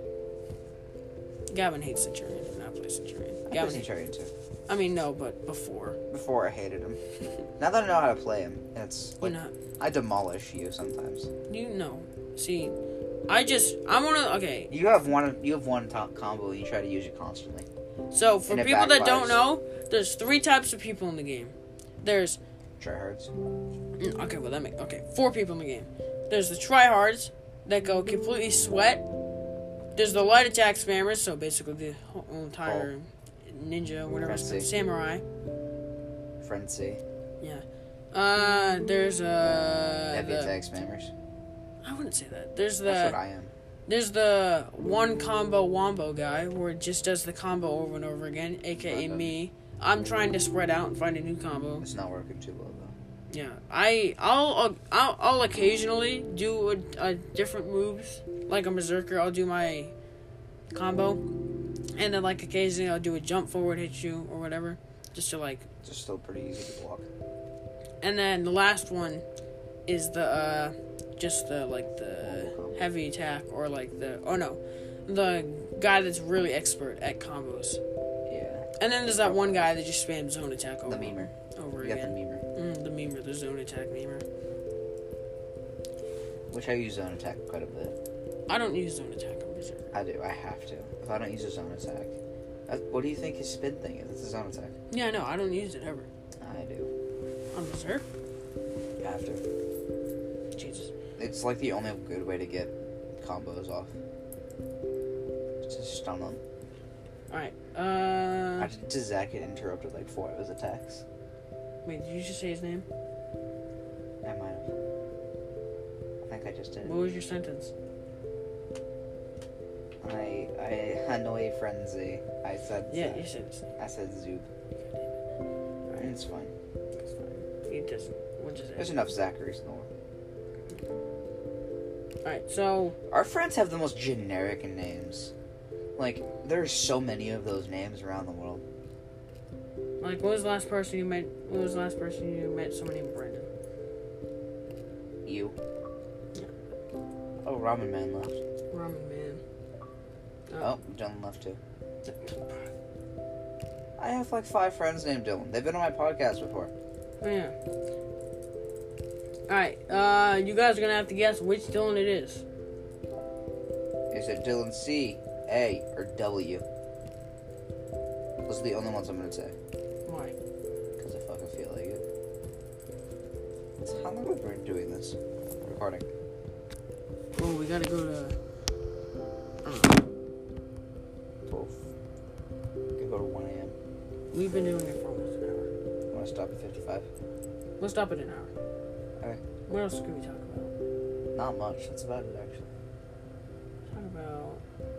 Gavin hates Centurion. Do not play Centurion. I Gavin play Centurion too. I mean, no, but before. Before I hated him. Now that I know how to play him, it's like, You're not. I demolish you sometimes. You know. See, I just, I'm one of, okay. You have one. You have one top combo, and you try to use it constantly. So, for And it people that don't backfires. know, there's three types of people in the game. There's, Tryhards. mm, okay, well, that make, okay, four people in the game. There's the tryhards that go completely sweat. There's the light attack spammers, so basically the whole entire ninja, whatever it's called, Frenzy. samurai. Frenzy. Yeah. Uh, there's, uh, Heavy the- attack spammers. I wouldn't say that. There's the, That's what I am. there's the one combo wombo guy where it just does the combo over and over again, aka me. I'm trying to spread out and find a new combo. It's not working too well though. Yeah, I I'll I'll, I'll occasionally do a, a different moves like a berserker. I'll do my combo, and then like occasionally I'll do a jump forward hit you or whatever, just to like. It's just still pretty easy to block. And then the last one is the uh just the like the heavy attack or like the oh no, the guy that's really expert at combos. Yeah. And then there's that one guy that just spams zone attack over The memer. over You got the again. memer. Mm, the memer, the zone attack memer. Which I use zone attack quite a bit. I don't use zone attack on berserker. I do. I have to. If I don't use a zone attack. That, what do you think his spin thing is? It's a zone attack. Yeah, no, I don't use it ever. I do. On berserk? You have to. Jesus. It's like the only good way to get combos off. Just stun them. Alright, uh... I did Zach get interrupted like four of his attacks. Wait, did you just say his name? I might have. I think I just did. What was your sentence? I I annoy frenzy. I said Yeah, Zach. you said his name. I said Zoop. Alright, It's fine. that's fine. He doesn't... What'd you There's say? enough Zachary's in the world. Alright, so... Our friends have the most generic names. Like, there's so many of those names around the world. Like, what was the last person you met... What was the last person you met? Someone named Brandon. You. Oh, Ramen Man left. Ramen Man. Oh, Dylan left too. I have like five friends named Dylan. They've been on my podcast before. Oh, yeah. Alright, uh, you guys are gonna have to guess which Dylan it is. Is it Dylan C, A, or W? Those are the only ones I'm gonna say. Why? Because I fucking feel like it. So how long have we been doing this? Recording. Oh, we gotta go to... twelve. We can go to one a.m. We've been doing it for almost an hour. I want to stop at fifty-five. We'll stop at an hour. Okay. What else can we talk about? Not much. That's about it, actually. Talk about...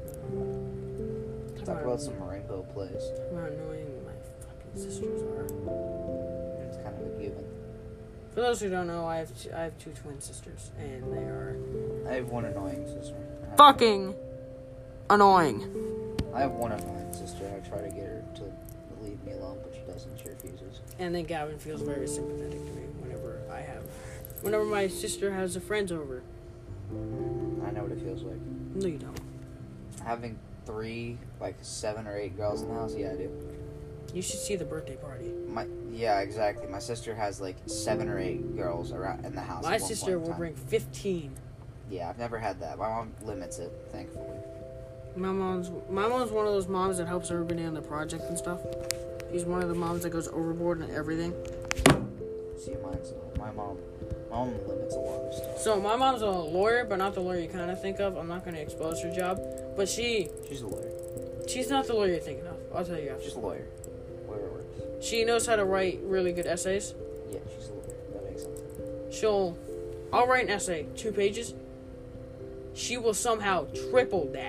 Talk about some rainbow plays. Talk about how annoying my fucking sisters are. It's kind of a given. For those who don't know, I have t- I have two twin sisters, and they are I have one annoying sister. I have- fucking annoying. I have one annoying sister. I try to get her to leave me alone, but she doesn't. She refuses. And then Gavin feels very sympathetic to me whenever I have, whenever my sister has a friends over. I know what it feels like. No, you don't. Having three, like seven or eight girls in the house. Yeah, I do. You should see the birthday party. My yeah, exactly. My sister has like seven or eight girls around in the house. My at one sister point in will time. bring fifteen. Yeah, I've never had that. My mom limits it, thankfully. My mom's my mom's one of those moms that helps everybody on the project and stuff. She's one of the moms that goes overboard and everything. See, mine's my mom. My mom limits a lot of stuff. So my mom's a lawyer, but not the lawyer you kind of think of. I'm not going to expose her job, but she She's a lawyer. she's not the lawyer you're thinking of. I'll tell you after. She's a lawyer. Lawyer works. She knows how to write really good essays. Yeah, she's a lawyer. That makes sense. She'll, I'll write an essay, two pages. She will somehow triple that.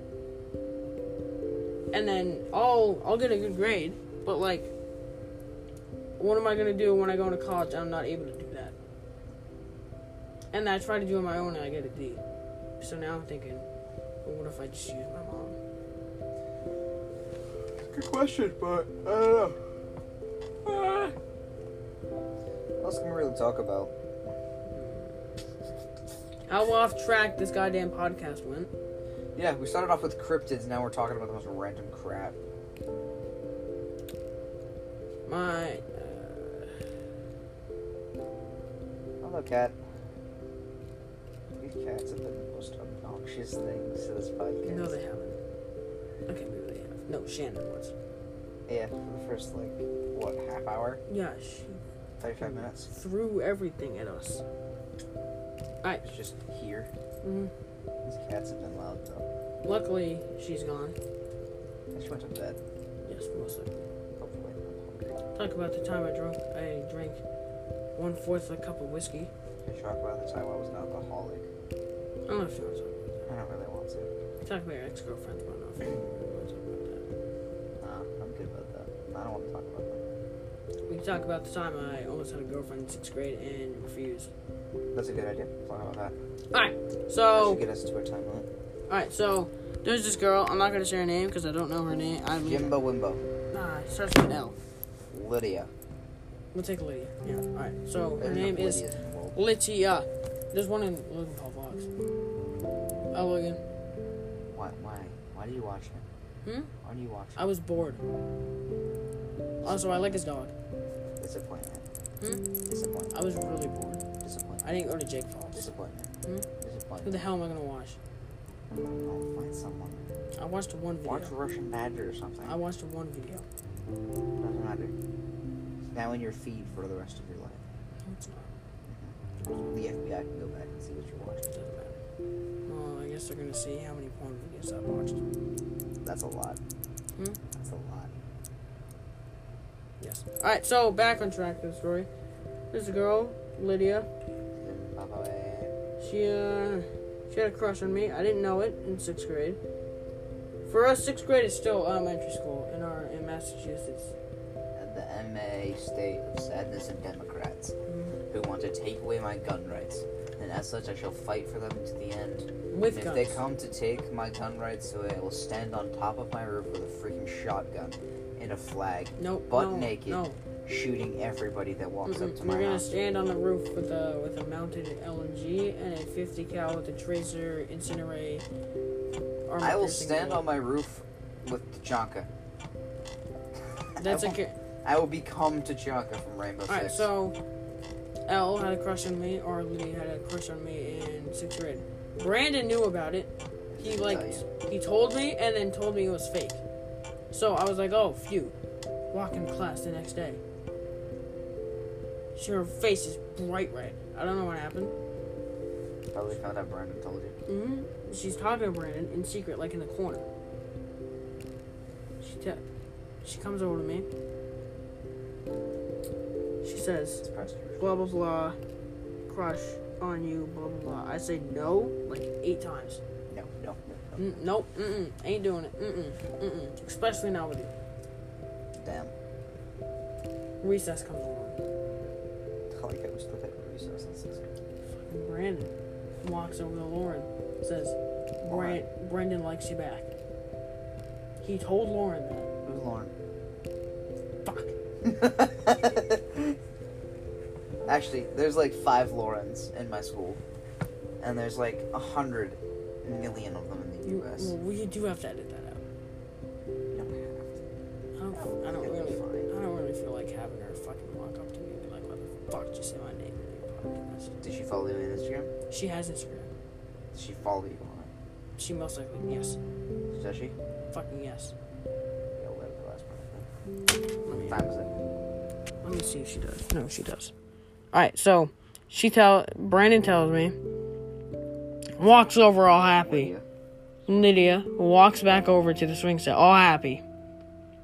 And then I'll, I'll get a good grade. But, like, what am I going to do when I go into college? I'm not able to do that. And I try to do it on my own and I get a D. So now I'm thinking, well, what if I just use my mom? Good question, but I don't know. Ah. What else can we really talk about? How off track this goddamn podcast went. Yeah, we started off with cryptids, now we're talking about the most random crap. My, uh... Hello, cat. These cats have been the most obnoxious things to this podcast. No, they haven't. Okay, maybe they have. No, Shannon was. Yeah, for the first, like, what, half hour? Yeah, she thirty-five minutes? threw everything at us. Alright. It's just here. Mm-hmm. These cats have been loud, though. Luckily, she's gone. And she went to bed. Yes, most likely. Hopefully. I'm hungry. Talk about the time I drunk. I drank one fourth a cup of whiskey. Can you talk about the time I was an alcoholic? I don't know if you want to talk about I don't really want to. that. Talk about your ex-girlfriends, but I don't know if you really want to talk about that. Nah, I'm good about that. I don't want to talk about that. We can talk about the time I almost had a girlfriend in sixth grade and refused. That's a good idea. Talk about that. Alright, That so... should get us to our time limit. Alright, so... There's this girl. I'm not going to say her name because I don't know her name. I Jimbo Wimbo. Nah, it starts with an L. Lydia. We'll take Lydia. Yeah, alright. So, her There's name enough is Lydias in the world. Lydia. There's one in Logan Paul Vlogs. Oh, Logan. Why? Why? Why do you watch him? Hmm? Why do you watch him? I was bored. Also, I like his dog. Disappointment. Hmm? Disappointment. I was really bored. Disappointment. I didn't go to Jake Falls. Disappointment. Hmm? Who Disappointment. the hell am I going to watch? I'll find someone. I watched one video. Watch Russian Badger or something. I watched one video. Doesn't matter. It's now in your feed for the rest of your life. No, it's not. The F B I can go back and see what you're It watching. doesn't matter. Well, I guess they're going to see how many porn videos I've watched. That's a lot. Hmm? That's a lot. Yes. Alright, so back on track to the story. There's a girl, Lydia. Bye-bye. She, uh, she had a crush on me. I didn't know it in sixth grade. For us, sixth grade is still elementary school in our in Massachusetts. At the M A state of sadness and Democrats Mm-hmm. who want to take away my gun rights. And as such, I shall fight for them to the end. With if guns. they come to take my gun rights away, I will stand on top of my roof with a freaking shotgun and a flag, Nope. butt no, naked, No. shooting everybody that walks Mm-mm. up to We're my gonna house. stand on the roof with a with a mounted L M G and a fifty cal with a tracer incinerate. armor I will piercing stand bullet. on my roof with Tachanka. That's I a. will, Ca- I will become Tachanka from Rainbow Alright, Six. so Elle had a crush on me, or Lee had a crush on me in sixth grade. Brandon knew about it. He Didn't like tell he told me and then told me it was fake. So I was like, oh, phew. Walk in class the next day. Her face is bright red. I don't know what happened. Probably found out Brandon told you. Mm-hmm. She's talking to Brandon in secret, like in the corner. She te- she comes over to me. She says, It's pressed yours. blah blah blah, crush on you, blah blah blah. I say no like eight times. No, no, no. Mm, nope, mm-mm, ain't doing it, mm-mm, mm-mm. Especially not with you. Damn. Recess comes along. I like how we still take recess in sixth grade. Fucking Brandon walks over to Lauren, says, Bran- Brendan likes you back. He told Lauren that. Who's Lauren? Fuck. Actually, there's like five Laurens in my school, and there's like a hundred million of them in the You, U S well, we do have to edit that out. You don't have to. I don't, I don't It'll be really, fine. I don't really feel like having her fucking walk up to me and be like, "What the fuck did you say my name in your podcast?" Did she follow you on Instagram? She has Instagram. Did she follow you on She most likely, yes, it? Does she? fucking yes. Yeah, whatever the last part. Let me, What time is it? let me see if she does. No, she does. All right, so she tell Brandon tells me, walks over all happy. Lydia. Lydia walks back over to the swing set, all happy.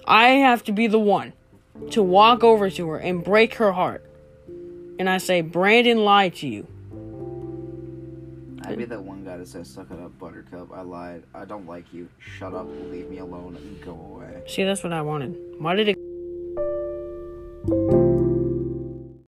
I have to be the one to walk over to her and break her heart. And I say, Brandon lied to you. I'd be that one guy that says, suck it up, Buttercup. I lied. I don't like you. Shut up. Leave me alone. And go away. See, that's what I wanted. Why did it